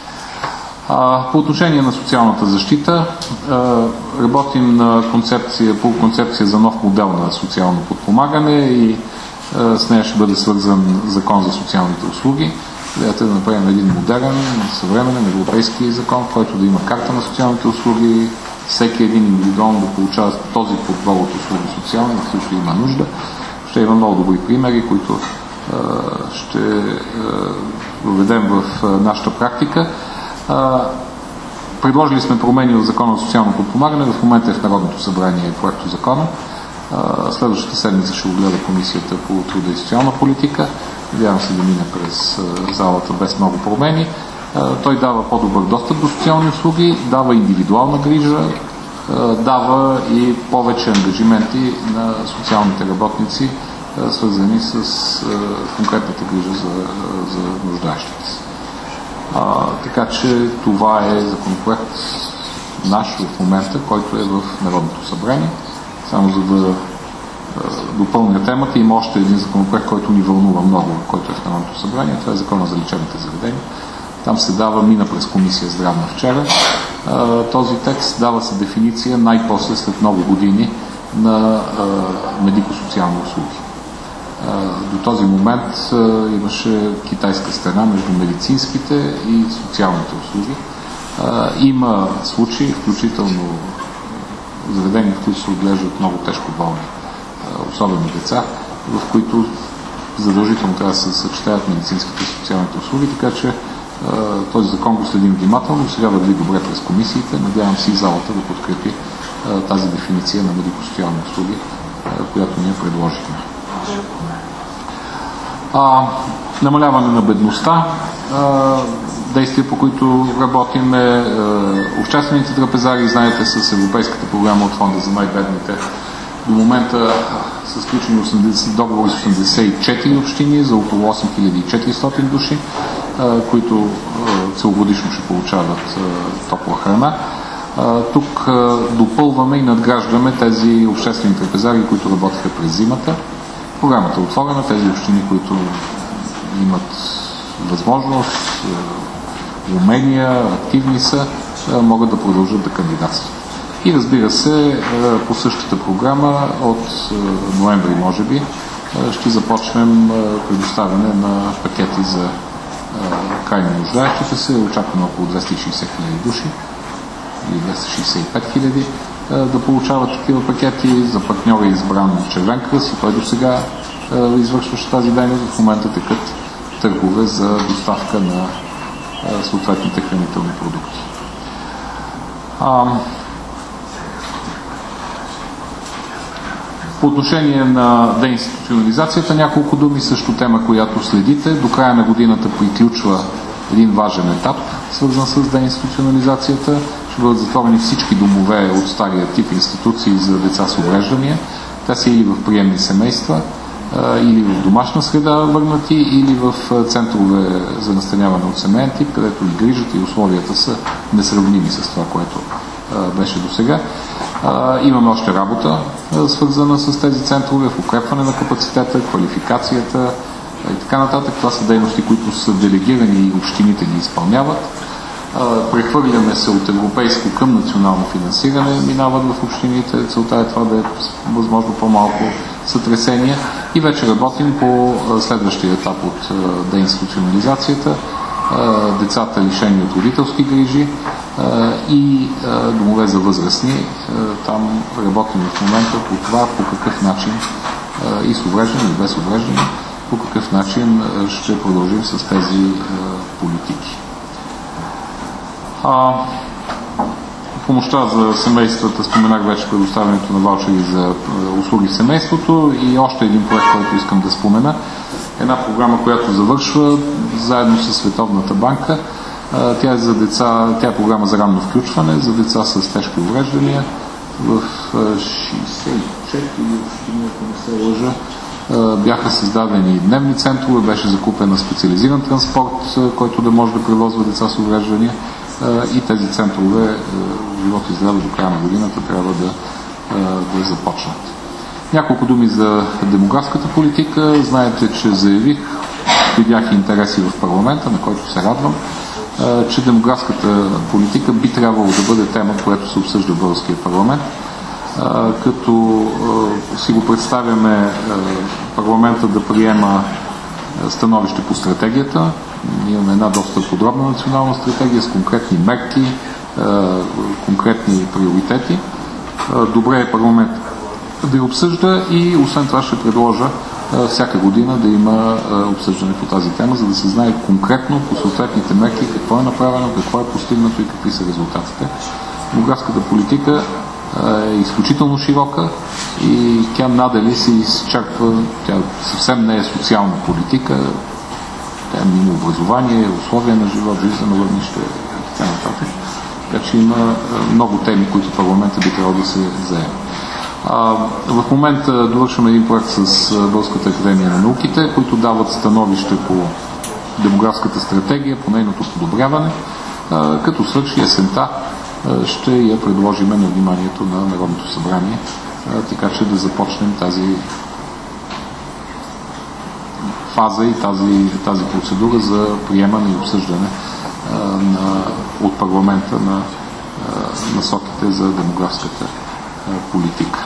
По отношение на социалната защита, работим на концепция, по концепция за нов модел на социално подпомагане и с нея ще бъде свързан закон за социалните услуги. Идеята е да направим един модерен, съвременен европейски закон, в който да има карта на социалните услуги, всеки един индивидуално да получава този подбор от услуги социални, в случай има нужда. Ще има много добри примери, които е, ще е, въведем в е, нашата практика. Е, предложили сме промени в закона за социално подпомагане, в момента е в Народното събрание проекто закона. Е, следващата седмица ще го гледа Комисията по труда и социална политика. Надявам се да мине през залата без много промени. Той дава по-добър достъп до социални услуги, дава индивидуална грижа, дава и повече ангажименти на социалните работници, свързани с конкретната грижа за, за нуждаещите се. Така че това е законопроект наш в момента, който е в Народното събрание. Само за да допълня темата, има още един законопроект, който ни вълнува много, който е в Народното събрание. Това е закона за лечебните заведения. Там се дава, мина през комисия здравна вчера. Този текст дава се дефиниция най-после след много години на медико-социални услуги. До този момент имаше китайска стена между медицинските и социалните услуги. Има случаи, включително заведения, в които се отглеждат много тежко болни, особено деца, в които задължително трябва да се съчетаят медицинските и социалните услуги, така че този закон го следим внимателно, сега върви добре през комисиите. Надявам се и залата да подкрепи тази дефиниция на медико-социални услуги, която ние предложихме. А, намаляване на бедността, а, действия, по които работим е, е обществените трапезари, знаете, с Европейската програма от фонда за най-бедните. До момента са сключени договори с осемдесет и четири общини за около осем хиляди и четиристотин души, които целогодишно ще получават топла храна. Тук допълваме и надграждаме тези обществени трапезари, които работиха през зимата. Програмата е отворена, тези общини, които имат възможност, умения, активни са, могат да продължат да кандидатстват. И разбира се, по същата програма от ноември, може би, ще започнем предоставяне на пакети за крайно нуждаещите се. Очакваме около двеста и шейсет хиляди души или двеста шейсет и пет хиляди да получават такива пакети. За партньора е избран Червен кръст и той до сега извършваше тази дейност. В момента текат търгове за доставка на съответните хранителни продукти. А, по отношение на деинституционализацията, няколко думи, също тема, която следите. До края на годината приключва един важен етап, свързан с деинституционализацията. Ще бъдат затворени всички домове от стария тип институции за деца с увреждания. Те са или в приемни семейства, или в домашна среда върнати, или в центрове за настаняване от семейен тип, където и грижата и условията са несравними с това, което беше до сега. Имаме още работа, свързана с тези центрове, в укрепване на капацитета, квалификацията и така нататък. Това са дейности, които са делегирани и общините ги изпълняват. Прехвърляме се от европейско към национално финансиране, минават в общините. Целта е това да е възможно по-малко сътресения и вече работим по следващия етап от деинституционализацията. Децата лишени от родителски грижи и домове за възрастни. Там работим в момента по това, по какъв начин и с увреждане, и без увреждане, по какъв начин ще продължим с тези политики. А, помощта за семействата, споменах вече предоставянето на ваучери за услуги в семейството и още един проект, който искам да спомена. Една програма, която завършва заедно с Световната банка. Тя е за деца, тя е програма за ранно включване за деца с тежки увреждания. В шейсет и четири, ако не се лъжа, бяха създадени дневни центрове, беше закупен специализиран транспорт, който да може да превозва деца с увреждания. И тези центрове, живот и здраве, до края на годината трябва да, да започнат. Няколко думи за демографската политика. Знаете, че заявих, видях интереси в парламента, на който се радвам, че демографската политика би трябвало да бъде тема, която се обсъжда в българския парламент. Като си го представяме парламента да приема становище по стратегията. Имаме една доста подробна национална стратегия с конкретни мерки, конкретни приоритети. Добре е парламент да я обсъжда и освен това ще предложа всяка година да има обсъждане по тази тема, за да се знае конкретно по съответните мерки какво е направено, какво е постигнато и какви са резултатите. Демографската политика е изключително широка и тя надали се изчаква, тя съвсем не е социална политика, тя е мимо образование, условия на живот, жизнено равнище и така нататък. Така че има много теми, които парламентът би трябвало да се заеме. В момента довършваме един проект с Българската академия на науките, които дават становище по демографската стратегия, по нейното подобряване, като свърши есента ще я предложим на вниманието на Народното събрание, така че да започнем тази фаза и тази, тази процедура за приемане и обсъждане на, от парламента на насоките за демографската политика.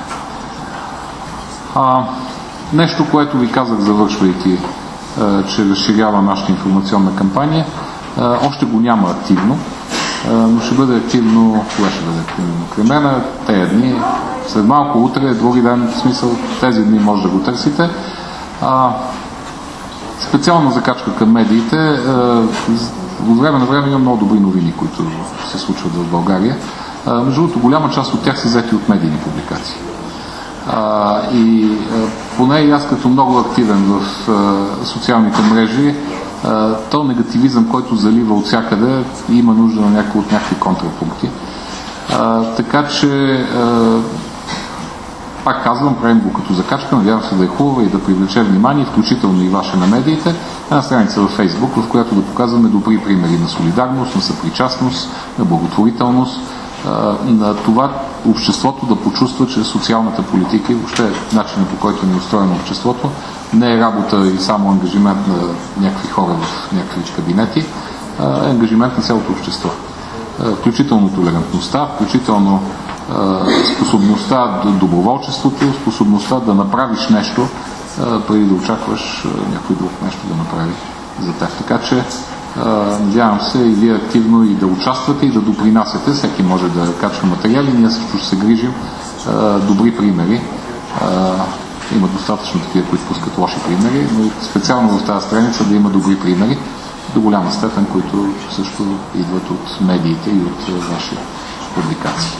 А, нещо, което ви казах, завършвайки, а, че разширява нашата информационна кампания, а, още го няма активно, а, но ще бъде активно, кога ще бъде активно? Кремена, тези дни, след малко утре, други ден, в смисъл, тези дни може да го търсите. А, специална закачка към медиите. А, от време на време има много добри новини, които се случват в България. А, между другото, голяма част от тях са взети от медийни публикации. А, и а, поне и аз като много активен в а, социалните мрежи, а, то негативизъм, който залива от всякъде, има нужда на някакви, от някакви контрапункти. А, така че а, пак казвам, правим го като закачка, надявам се да е хубава и да привлече внимание, включително и ваше на медиите, една страница във Фейсбук, в която да показваме добри примери на солидарност, на съпричастност, на благотворителност, на това обществото да почувства, че социалната политика и въобще начинът, по който ни е устроено обществото, не е работа и само ангажимент на някакви хора в някакви кабинети, а е ангажимент на цялото общество. Включително толерантността, включително способността, доброволчеството, способността да направиш нещо, преди да очакваш някой друг нещо да направи за теб. Така че надявам се и вие активно и да участвате и да допринасяте. Всеки може да качва материали, ние също ще се грижим. Добри примери. Има достатъчно такива, които пускат лоши примери, но специално в тази страница да има добри примери, до голяма степен, които също идват от медиите и от вашия публикации.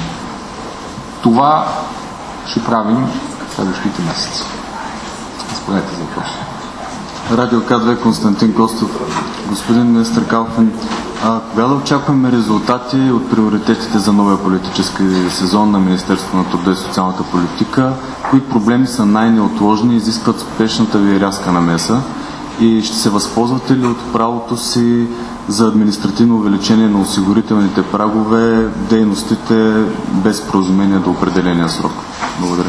Това ще правим в следващите месеци. Заповядайте за въпрос. Радио К две, Константин Костов. Господин министър Калфин, а кога да очакваме резултати от приоритетите за новия политически сезон на Министерството на труда и социалната политика? Кои проблеми са най-неотложни и изискват спешната ви рязка намеса? И ще се възползвате ли от правото си за административно увеличение на осигурителните прагове, дейностите без споразумение до определения срок? Благодаря.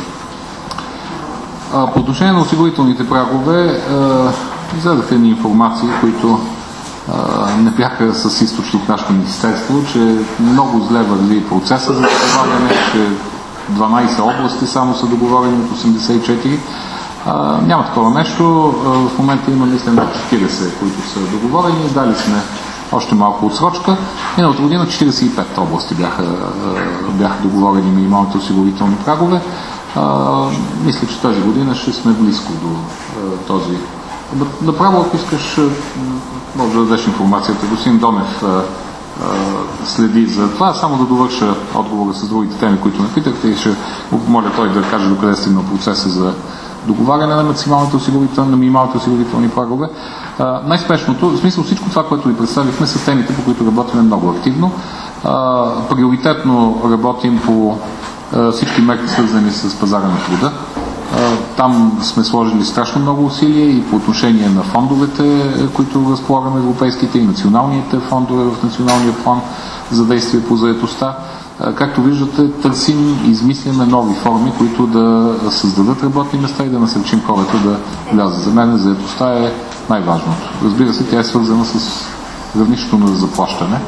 По отношение на осигурителните прагове, издадаха ни информации, които не бяха с източник в нашето министерство, че много зле върви процеса за договаряне, че дванайсет области само са договорени от осемдесет и четири. А, няма такова нещо. В момента има, мисля, на четирийсет, които са договорени. Дали сме още малко отсрочка. Миналата година четирийсет и пет области бяха, бяха договорени минималните осигурителни прагове. А, мисля, че тази година ще сме близко до а, този. Направо, ако искаш, може да дадеш информацията. Господин Донев а, а, следи за това. Само да довърша отговора с другите теми, които ме питахте, и ще моля той да каже докъде е стигнал процеса за договаряне на максималните осигурителни, на минималните осигурителни прагове. Най-спешното, в смисъл всичко това, което ви представихме, са темите, по които работим много активно. А, приоритетно работим по а, всички мерки, свързани с пазара на труда. А, там сме сложили страшно много усилия и по отношение на фондовете, които разполагаме, европейските и националните фондове в националния план за действие по заетостта. Както виждате, търсим и измисляме нови форми, които да създадат работни места и да насърчим хората да влязат. За мен заетостта е най-важното. Разбира се, тя е свързана с равнището на заплащане.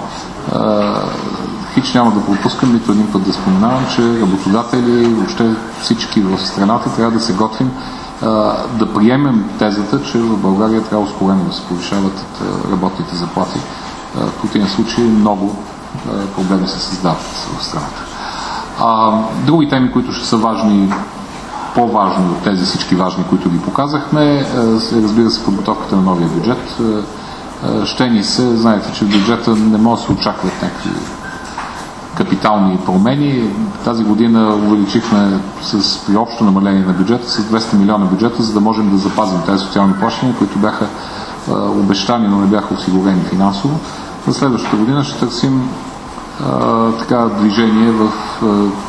Хич няма да пропускам нито един път да споменавам, че работодатели, въобще всички в страната трябва да се готвим да приемем тезата, че в България трябва ускорено да се повишават работните заплати. В противен случай много проблеми се създават в страната. А, други теми, които ще са важни, по-важни от тези всички важни, които ви показахме, е, разбира се, подготовката на новия бюджет. Е, ще ни се, знаете, че в бюджета не може да се очакват някакви капитални промени. Тази година увеличихме с при общо намаление на бюджета с двеста милиона бюджета, за да можем да запазим тези социални плащания, които бяха е, обещани, но не бяха осигурени финансово. За следващата година ще търсим а, така движение в, а,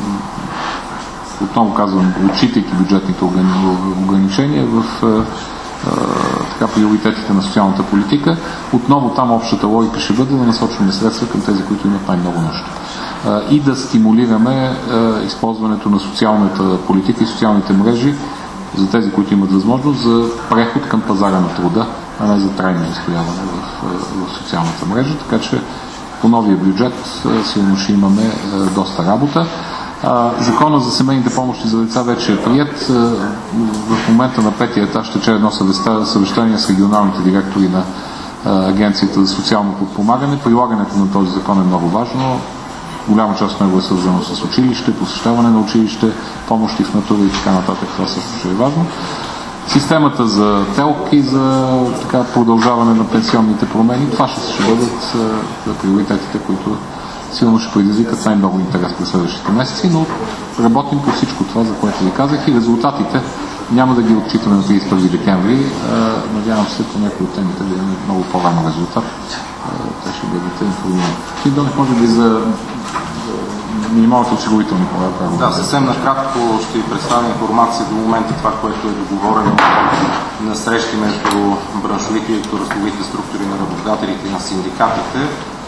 отново казвам, отчитайки бюджетните ограничения в а, а, така, приоритетите на социалната политика. Отново там общата логика ще бъде да насочваме средства към тези, които имат най-много нужда. А, и да стимулираме а, използването на социалната политика и социалните мрежи за тези, които имат възможност за преход към пазара на труда, а не за трайно застояване в, в социалната мрежа. Така че по новия бюджет сигурно ще имаме доста работа. Закона за семейните помощи за деца вече е прият. В момента на петия етаж ще че едно съвещание с регионалните директори на Агенцията за социално подпомагане. Прилагането на този закон е много важно. Голяма част от него е свързано с училище, посещаване на училище, помощи в натура и така нататък. Това също ще е важно. Системата за ТЕЛК и за така, продължаване на пенсионните промени, това ще, ще бъдат а, приоритетите, които силно ще предизвикат най-много интерес през следващите месеци, но работим по всичко това, за което ви казах, и резултатите няма да ги отчитаме на тридесет и първи декември. А, надявам се по някои от темите да имаме много по-рано резултат. А, те ще бъдете информирани. И Донев, може би за минималните осигурителни права. Да, съвсем накратко ще ви представя информация до момента това, което е договорено на срещи между браншовите и отрасловите структури на работодателите и на синдикатите.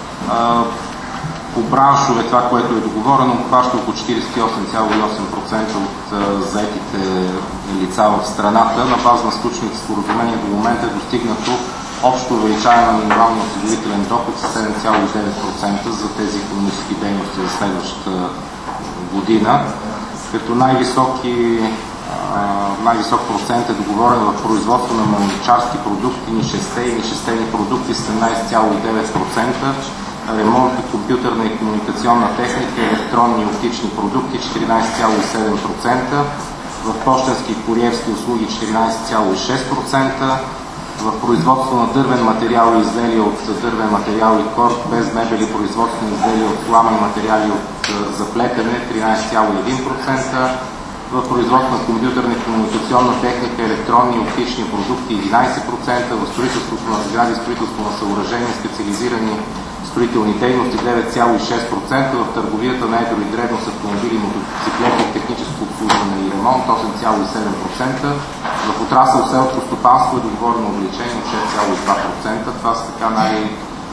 По браншове това, което е договорено, обхваща около четиридесет и осем цяло и осем процента от заетите лица в страната. На база на сключените споразумения до момента е достигнато общо увеличаване на минималния осигурителен доход с седем цяло и девет процента за тези икономически дейности за следващата година, като най-високи, най-висок процент е договорен в производство на мануфактурни продукти, нишесте и нишестени продукти с седемнайсет цяло и девет процента, ремонт на компютърна и комуникационна техника, електронни и оптични продукти четиринайсет цяло и седем процента, в пощенски и куриерски услуги четиринайсет цяло и шест процента, в производство на дървен материал и изделия от дървен материал и корд, без мебели, производствени изделия от сламени материали от заплетене тринадесет цяло и един процента, в производство на компютърна и комуникационна техника, електронни и оптични продукти единадесет процента, в строителството на сгради, строителство на съоръжения, специализирани строителни дейности девет цяло и шест процента, в търговията на едро и дребно с автомобили, мотоциклети, техническо обслужване и ремонт осем цяло и седем процента, в отрасъл селско стопанство е договорено увеличение от шест цяло и два процента. Това са така най-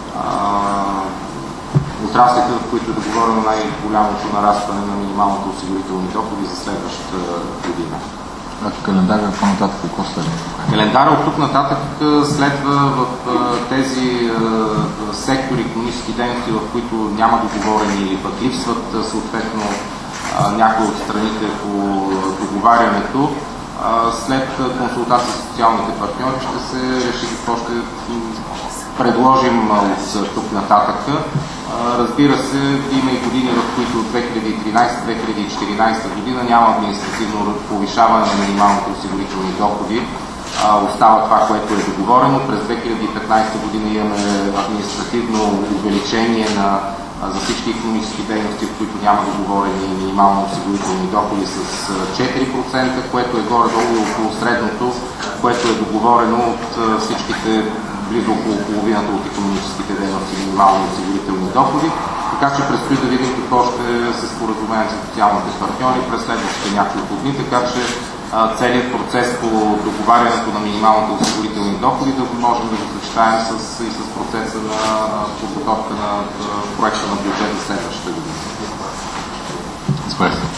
отраслите, в които е договорено най-голямото нарастване на минималните осигурителни доходи за следващата година. Значи календара по-нататък какво следва? Календара от тук нататък следва в тези сектори икономически дейности, в които няма договорени или пък липсват съответно някои от страните по договарянето. След консултации с социалните партньори ще се реши какво ще предложим от тук нататък. Разбира се, има и години, в които от две хиляди и тринадесета - две хиляди и четиринадесета година няма административно повишаване на минималните осигурителни доходи. Остава това, което е договорено. През две хиляди и петнадесета година имаме административно увеличение на, за всички икономически дейности, в които няма договорени минимално осигурителни доходи с четири процента, което е горе-долу около средното, което е договорено от всичките близо около половината от икономическите дейности минимални осигурителни доходи. Така че предстои да видим какво ще се споразумеем с социалните партньори през следващите няколко дни, така че целият процес по договарянето на минималните осигурителни доходи да можем да го съчетаем с, и с процеса на подготовка на проекта на бюджет за следващата година. Спасибо.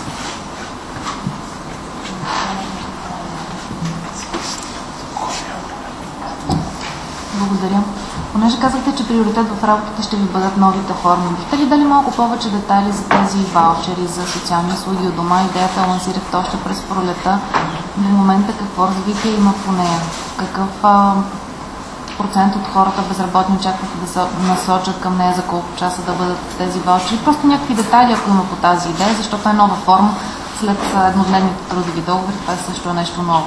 Благодаря. Понеже казахте, че приоритет в работата ще ви бъдат новите форми, бихте ли дали малко повече детайли за тези ваучери за социални услуги от дома? Идеята лансирахте още през пролета. До момента какво развитие има по нея? Какъв а, процент от хората безработни очакват да се насочат към нея, за колко часа да бъдат тези ваучери? Просто някакви детайли, ако има по тази идея, защото е нова форма след еднодневните трудови договори. Това също е нещо ново.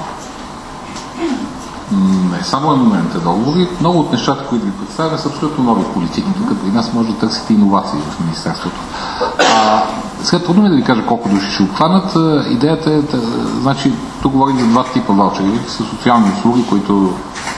Не само еднодневните договори. Много от нещата, които ви представя, са абсолютно нови политики. Mm-hmm. Тук при нас може да търсите иновации в Министерството. А, сега трудно ми да ви кажа колко души ще обхванат. Идеята е, да, значи, тук говорим за два типа ваучери. Са социални услуги, които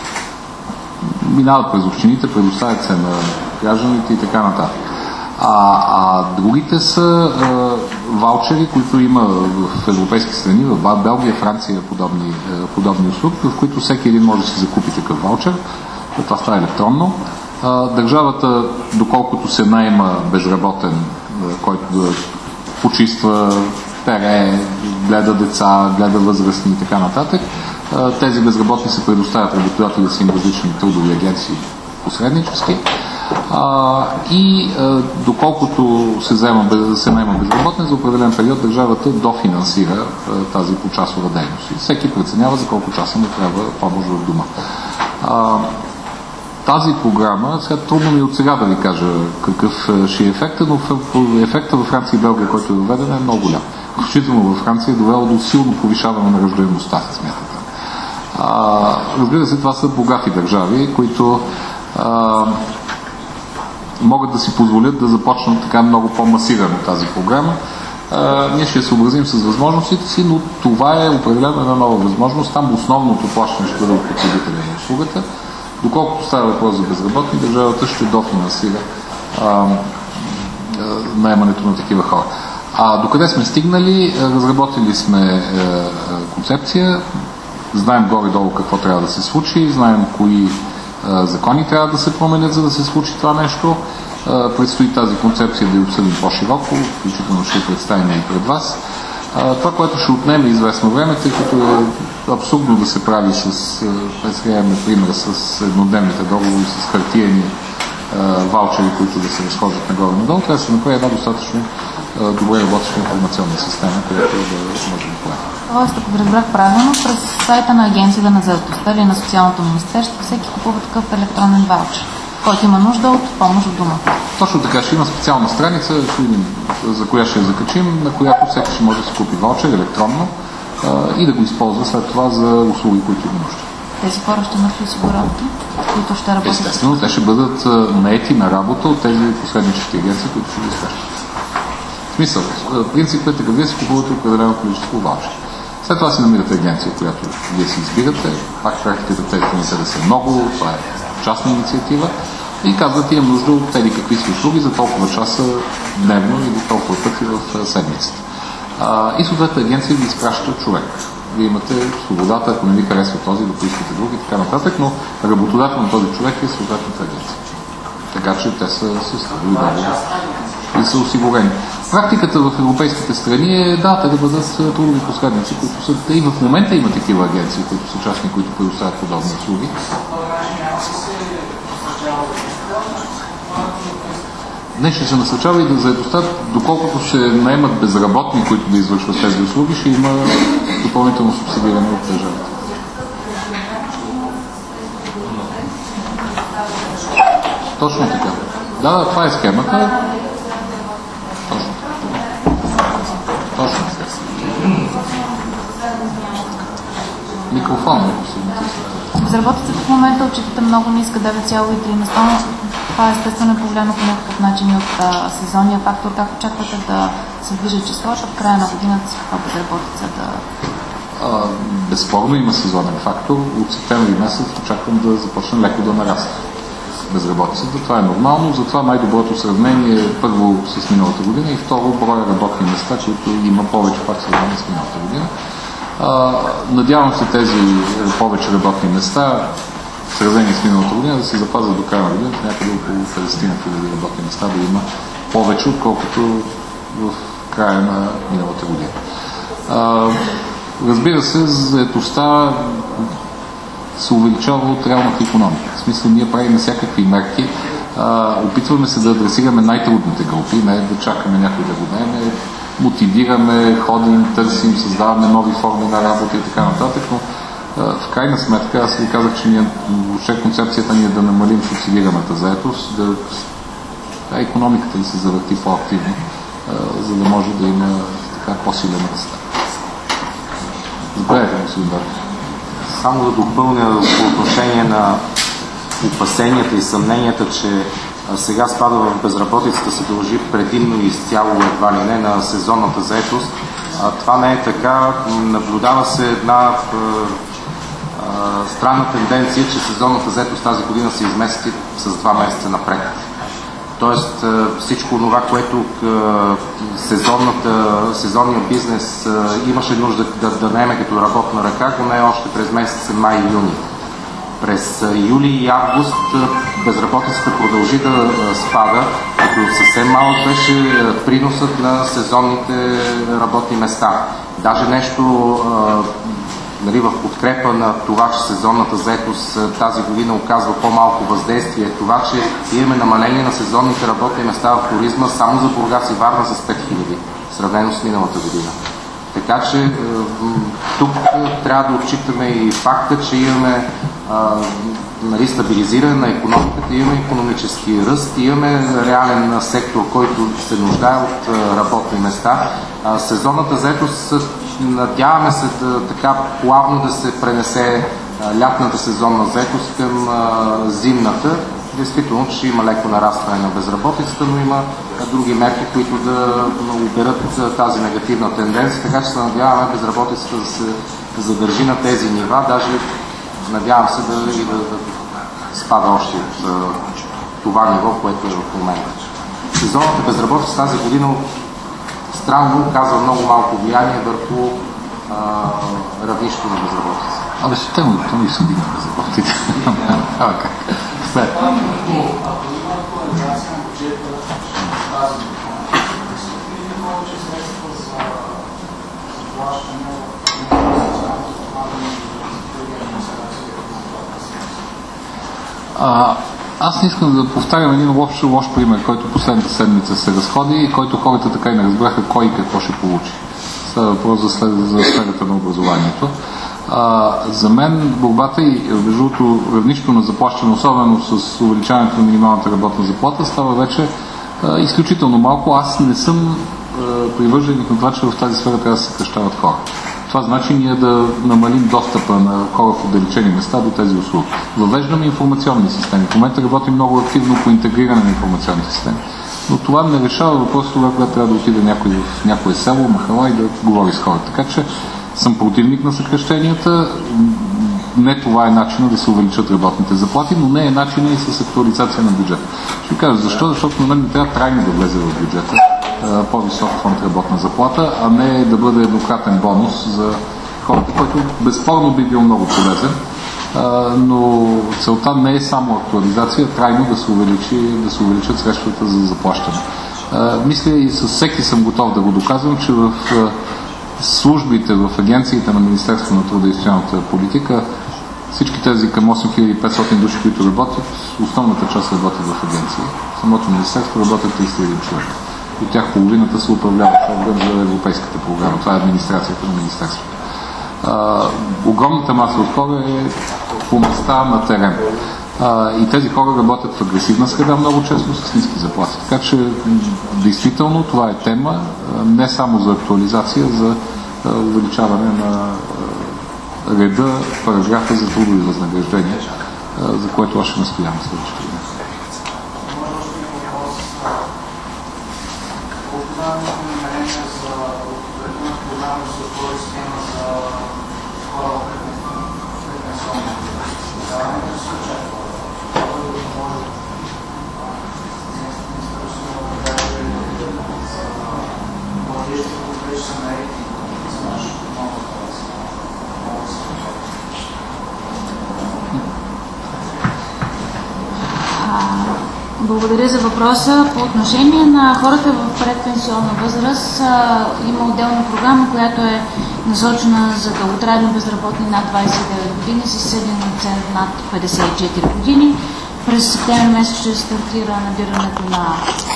минават през общините, предоставят се на гражданите и така нататък. А, а другите са а, ваучери, които има в европейски страни, в Белгия, Франция, подобни, подобни услуги, в които всеки един може да си закупи такъв ваучер. Това става електронно. А, държавата, доколкото се наема безработен, който да почиства, пере, гледа деца, гледа възрастни и така нататък, а, тези безработни се предоставят работодатели си им различни трудови агенции посреднически. А, и а, доколкото се, заема, се наема безработен, за определен период държавата дофинансира а, тази почасова дейност. И всеки преценява за колко часа му трябва помощ в дома. А, тази програма, сега трудно ми от сега да ви кажа какъв ще е ефекта, но ефекта във Франция и Белгия, който е въведен, е много голям. Включително във Франция е довело до силно повишаване на раждаемостта, смятате. А, разбира се, това са богати държави, които а, могат да си позволят да започнат така много по-масирано тази програма. А, ние ще се образим с възможностите си, но това е определено една нова възможност. Там основното плащане ще бъде от потребителя на услугата. Доколкото става въпрос за безработни, държавата ще дофинансира а, а, наемането на такива хора. А докъде сме стигнали? Разработили сме а, а, концепция, знаем горе-долу какво трябва да се случи, знаем кои закони трябва да се променят, за да се случи това нещо. Предстои тази концепция да я обсъдим по-широко, включително ще представим и пред вас. Това, което ще отнеме известно време, тъй като е абсурдно да се прави с, например, с еднодневните договори, с хартиени ваучери, които да се разхождат нагоре-надолу, трябва да се направи една достатъчно добре работеща информационна система, която да може да прави. Тоест, ако ви разбрах правилно, през сайта на агенцията на заетостта или на Социалното министерство всеки купува такъв електронен ваучер, който има нужда от помощ от дома. Точно така, ще има специална страница, за която ще я закачим, на която всеки ще може да си купи ваучер електронно а, и да го използва след това за услуги, които има нужда. Тези хора ще имат ли осигуровки, които ще работят? Естествено, те ще бъдат наети на работа от тези посреднически агенции, които ще ги изпращат. В смисъл, принципът е така, вие си купувате определено количество ваучери. След това си намирате агенция, която вие си избирате. Пак практиката тези комисия да са много, това е частна инициатива. И казвате, имам нужда от тези какви си услуги за толкова часа дневно или толкова пъти в седмицата. И съответната агенция ви изпраща човек. Вие имате свободата, ако не ви харесва този, да поискате други и така нататък, но работодател на този човек е съответната агенция. Така че те са съставили договор и са осигурени. Практиката в европейските страни е да, те да бъдат трудови посредници, които са. И в момента има такива агенции, които са частни, които предоставят подобни услуги. Днес ще се насърчава и да заедостта, доколкото ще наемат безработни, които да извършват тези услуги, ще има допълнително субсидиране от държавата. Точно така. Да, да, това е схемата. Точно така. Точно така. Микрофон, ако се натиснете. Безработицата в момента отчитате много ниска, девет цяло и три на сто. Това естествено е повлияно по някакъв начин и от а, сезонния фактор. Как очаквате да се движат числата в края на годината с каква безработица да... А, безспорно има сезонен фактор. От септември месец очаквам да започне леко да нараства безработицата. Това е нормално. Затова най-доброто сравнение е първо с миналата година и второ броя работни места, които има повече пак сравнение с миналата година. А, надявам се тези повече работни места в сравнение с миналата година да се запазят до края на годината, някъде около петдесет хиляди работни места да има повече, отколкото в края на миналата година. А, разбира се, заетостта се увеличава от реалната икономика. В смисъл, ние правим всякакви мерки, а, опитваме се да адресираме най-трудните групи, не да чакаме някой да го наеме, мотивираме, ходим, търсим, създаваме нови форми на работа и така нататък, но а, в крайна сметка, аз ви казах, че ние, въобще концепцията ни е да намалим субсидираната заетост, да, да икономиката да се завърти по-активно, а, за да може да има така по-силен ръст. Заповядайте, господин Барков. Само да допълня по отношение на опасенията и съмненията, че сега спада в безработицата се дължи предимно и изцяло едва ли не на сезонната заетост. Това не е така. Наблюдава се една странна тенденция, че сезонната заетост тази година се измести с два месеца напред. Тоест всичко това, което сезонната, сезонния бизнес имаше нужда да, да наеме като работна ръка, го не е още през месеца май и юни. През юли и август безработицата продължи да спада, като съвсем малък беше приносът на сезонните работни места. Даже нещо нали, в подкрепа на това, че сезонната заетост тази година оказва по-малко въздействие, това, че имаме намаление на сезонните работни места в туризма само за Бургас и Варна с пет хиляди, сравнено с миналата година. Така че тук трябва да отчитаме и факта, че имаме а, нали, стабилизиране на икономиката, имаме икономически ръст, имаме реален сектор, който се нуждае от работни места. А, сезонната заетост, надяваме се да, така плавно да се пренесе а, лятната сезонна заетост към а, зимната. Действително, че има леко нарастване на безработицата, но има други мерки, които да оберат тази негативна тенденция, така че се надяваме безработицата да се задържи на тези нива, даже надявам се да, и да, да спада още от това ниво, което е в момента. Сезонната безработица тази година странно оказва много малко влияние върху а, равнището на безработица. Абе, ще тема, то ми се дигна безработица. Ама как? След. А, аз не искам да повтарям един лош, лош пример, който последната седмица се разходи и който хората така и не разбраха кой и какво ще получи. Става въпрос за, след, за сферата на образованието. А, за мен борбата и междуто равнището на заплащане, особено с увеличаването на минималната работна заплата, става вече а, изключително малко. Аз не съм привърженик на това, че в тази сфера трябва да се съкращават хора. Това значи ние да намалим достъпа на хора в отдалечени места до тези услуги. Въвеждаме информационни системи. В момента работим много активно по интегриране на информационни системи. Но това не решава въпрос това, когато трябва да отиде някой в някое село, махала и да говори с хората. Така че съм противник на съкращенията. Не това е начинът да се увеличат работните заплати, но не е начинът и с актуализация на бюджета. Ще кажа защо, защото на мен не трябва трайно да влезе в бюджета по-висок фонд работна заплата, а не да бъде еднократен бонус за хората, който безспорно би бил много полезен, но целта не е само актуализация, трайно да се, увеличи, да се увеличат средствата за заплащане. Мисля и с всеки съм готов да го доказвам, че в службите, в агенциите на Министерството на труда и социалната политика, всички тези към осем хиляди и петстотин души, които работят, основната част работят в агенции. В самото министерство работят триста хиляди човека. От тях половината се управляват орган за европейската програма. Това е администрацията на министерството. А, огромната маса от хора е по места на терен. А, и тези хора работят в агресивна среда, много често с ниски заплати. Така че, действително, това е тема не само за актуализация, за а, увеличаване на а, реда, параграфа за трудови възнаграждения, а, за което аз ще настоявам следващия ден. Благодаря за въпроса. По отношение на хората в предпенсионна възраст има отделна програма, която е насочена за дълготрайно безработни над двадесет и девет години с седем процента над петдесет и четири години. През септември месец ще стартира набирането на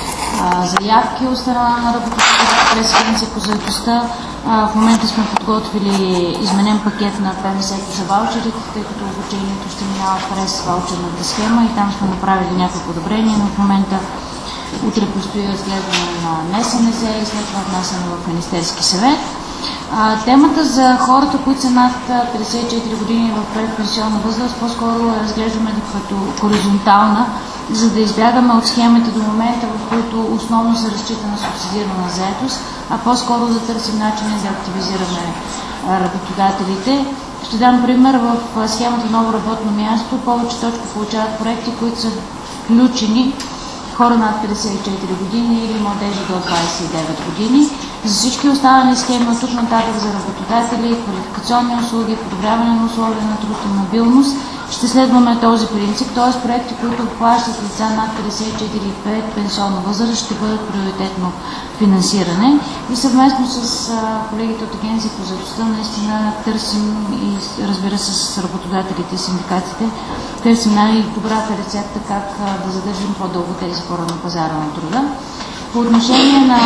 а, заявки от страна на работодателите през Агенция по заетостта. В момента сме подготвили изменен пакет на ПМС-то за ваучерите, тъй като обучението ще минава през ваучерната схема и там сме направили някакво подобрение, но в момента утре предстои разглеждане на НСНЗ и след това внасяне в Министерски съвет. А, темата за хората, които са над петдесет и четири години в предпенсионна възраст, по-скоро разглеждаме като хоризонтална, за да избягаме от схемите до момента, в които основно се разчита на субсидирана заетост, а по-скоро да търсим начини да активизираме работодателите. Ще дам пример в схемата ново работно място. Повече точки получават проекти, които са включени хора над петдесет и четири години или младежи до двадесет и девет години. За всички останали схеми от тук нататък за работодатели, квалификационни услуги, подобряване на условия на труд и мобилност, ще следваме този принцип, т.е. проекти, които плащат лица над петдесет и четири и пет пенсионна възраст, ще бъдат приоритетно финансиране. И съвместно с колегите от Агенция по заетостта наистина търсим и разбира се с работодателите и синдикатите, търсим най-добрата рецепта как да задържим по-дълго тези хора на пазара на труда. По отношение на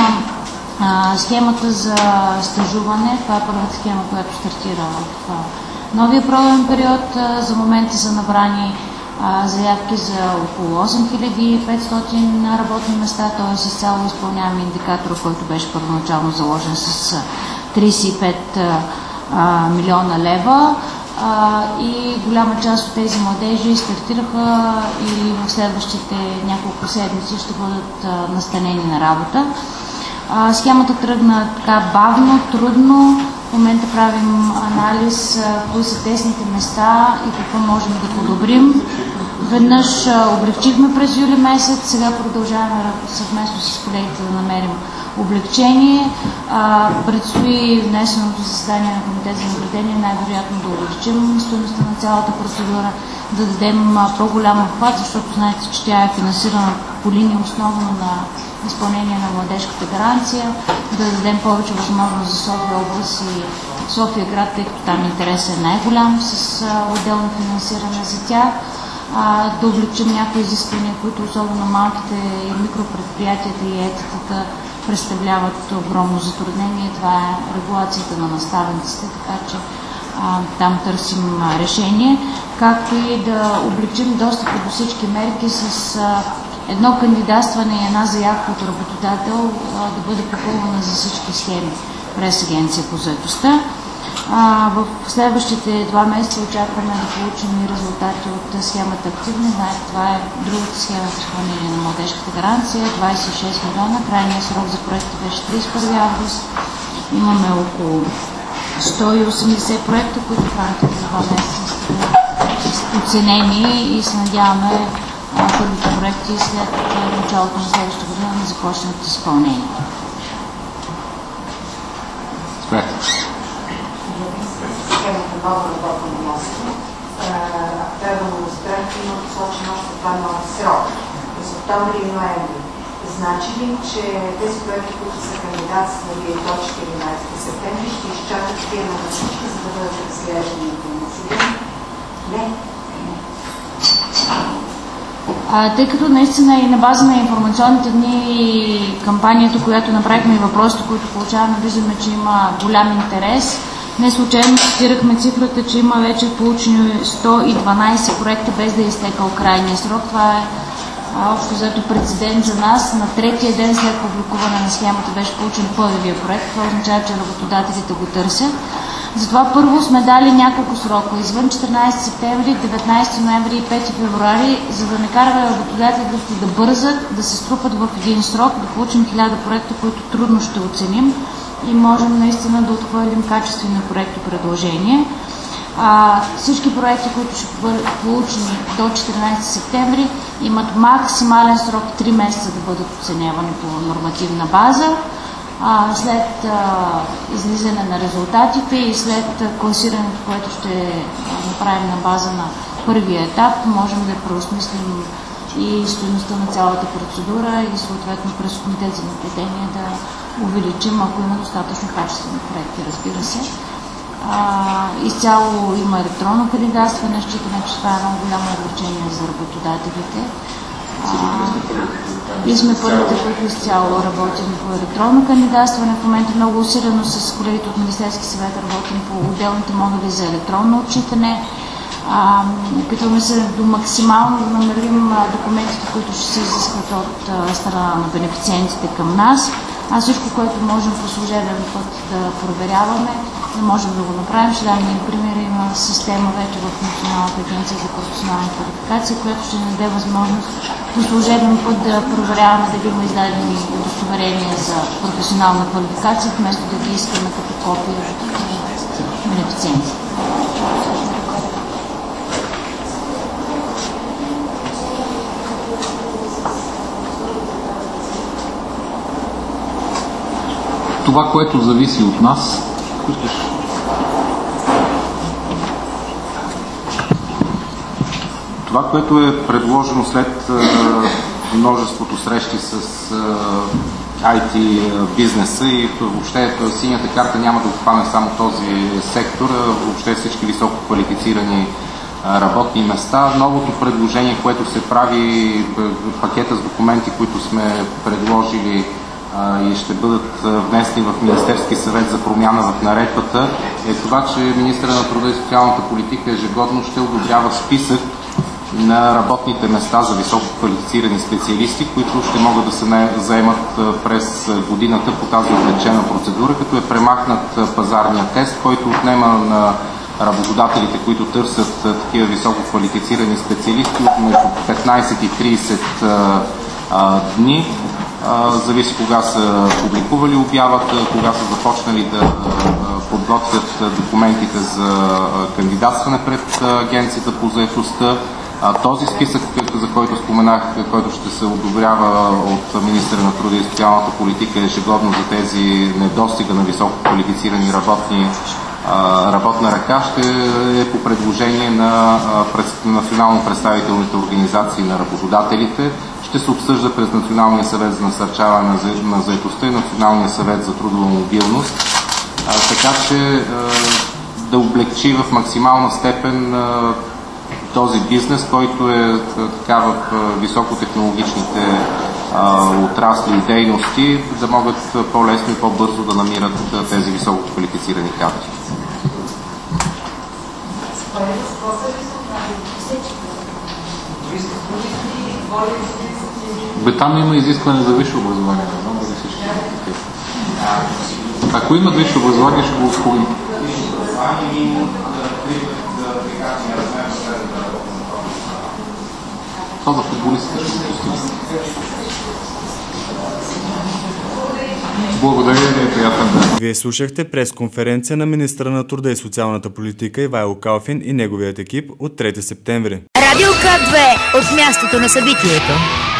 а, схемата за стажуване, това е първата схема, която стартира в а, новия програмен период. А, за момента са набрани а, заявки за около осем хиляди и петстотин работни места, т.е. изцяло изпълняваме индикатора, който беше първоначално заложен с тридесет и пет а, милиона лева. А, и голяма част от тези младежи стартираха и в следващите няколко седмици ще бъдат а, настанени на работа. А, схемата тръгна така бавно, трудно. В момента правим анализ а, кои са тесните места и какво можем да подобрим. Веднъж а, облегчихме през юли месец, сега продължаваме съвместно с колегите да намерим облегчение. А, предстои внесеното заседание на комитет за наблюдение, най-вероятно да увеличим стойността на цялата процедура, да дадем по-голям обхват, защото знаете, че тя е финансирана по линия основно на изпълнение на младежката гаранция, да дадем повече възможност за София област и София град, тъй като там интересът е най-голям с а, отделно финансиране за тях. А, да облегчим някои изисквания, които особено малките и микропредприятията и етиката представляват огромно затруднение. Това е регулацията на наставниците, така че а, там търсим а, решение, както и да облегчим достъпа до всички мерки с а, едно кандидатстване и една заявка от работодател а, да бъде попълвана за всички схеми през Агенция по заетостта. А, в следващите два месеца очакваме да получим и резултати от схемата активни. Знаете, това е другата схема в изпълнение на младежката гаранция. двадесет и шест милиона. Крайният срок за проекта беше тридесет и първи август. Имаме около сто и осемдесет проекта, които в рамките за два месеца са оценени и се надяваме а, първите проекти след началото на следващата година да започнат изпълнение. Схемата нова работно място. Правилно разбрах, че има посочен още два нови срока. През октомври и ноември. Значи ли, че тези проекти, които са кандидатствали до четиринадесети септември, ще изчакат фирма на всички, за да бъдат разглеждани и финансирани? Не. А, тъй като наистина и на база на информационните дни и кампанията, която направихме и въпросите, които получаваме, виждаме, че има голям интерес. Не случайно цитирахме цифрата, че има вече получени сто и дванадесет проекта без да е изтекал крайния срок. Това е а, общо взето прецедент за нас. На третия ден след публикуване на схемата беше получен първия проект. Това означава, че работодателите го търсят. Затова първо сме дали няколко срока. Извън четиринадесети септември, деветнадесети ноември и пети февруари, за да не караме работодателите да бързат, да се струпат в един срок, да получим хиляда проекта, които трудно ще оценим и можем наистина да отхвърлим качествени проекти предложения. А, всички проекти, които ще бъдат получени до четиринадесети септември, имат максимален срок три месеца да бъдат оценявани по нормативна база. А, след а, излизане на резултатите и след класирането, което ще направим на база на първия етап, можем да преосмислим и стойността на цялата процедура и съответно през комитет за наблюдение да увеличим, ако има достатъчно качествени проекти, разбира се. А, изцяло има електронно кандидатстване, считаме, че това е много голямо облегчение за работодателите. И сме първите, които изцяло работим по електронно кандидатстване. В момента много усилено с колегите от Министерски съвет работим по отделните модули за електронно отчитане. Опитваме се до максимално да намерим документите, които ще се изискват от страна на бенефициентите към нас. А всичко, което можем по служебен път да проверяваме, не можем да го направим. Ще дам един пример. Има система вече в Националната агенция за професионална квалификация, която ще ни даде възможност по служебен път да проверяваме дали има издадени удостоверения за професионална квалификация, вместо да ги искаме като копия от бенефициентите. Това, което зависи от нас, това, което е предложено след е, множеството срещи с е, ай ти бизнеса и въобще синята карта няма да обхване само този сектор, въобще всички високо квалифицирани работни места. Новото предложение, което се прави, пакета с документи, които сме предложили и ще бъдат внесени в Министерски съвет за промяна в наредбата, е това, че министърът на труда и социалната политика ежегодно ще одобрява списък на работните места за високо квалифицирани специалисти, които ще могат да се заемат през годината по тази облекчена процедура, като е премахнат пазарния тест, който отнема на работодателите, които търсят такива високо квалифицирани специалисти, от между петнадесет и тридесет дни. Зависи кога са публикували обявата, кога са започнали да подготвят документите за кандидатстване пред Агенцията по заетостта. Този списък, за който споменах, който ще се одобрява от министъра на труда и социалната политика ежегодно за тези недостига на високо квалифицирани работни работна ръка, ще е по предложение на национално представителните организации на работодателите. Ще се обсъжда през Националния съвет за насърчаване на заетостта и Националния съвет за трудова мобилност, така че да облегчи в максимална степен този бизнес, който е така в високотехнологичните отрасли и дейности, да могат по-лесно и по-бързо да намират тези високо квалифицирани кадри. Бе, там има изискване за висше образование. Не знам дали всички. Ако имат висше образование, ще го ускорим. образование минимум трипът трикратния размер на средната работна заплата. Това за футболистите ще го постигне. Благодаря ви, приятен ден. Вие слушахте пресконференция на министъра на труда и социалната политика Ивайло Калфин и неговият екип от трети септември. Радио К две от мястото на събитието.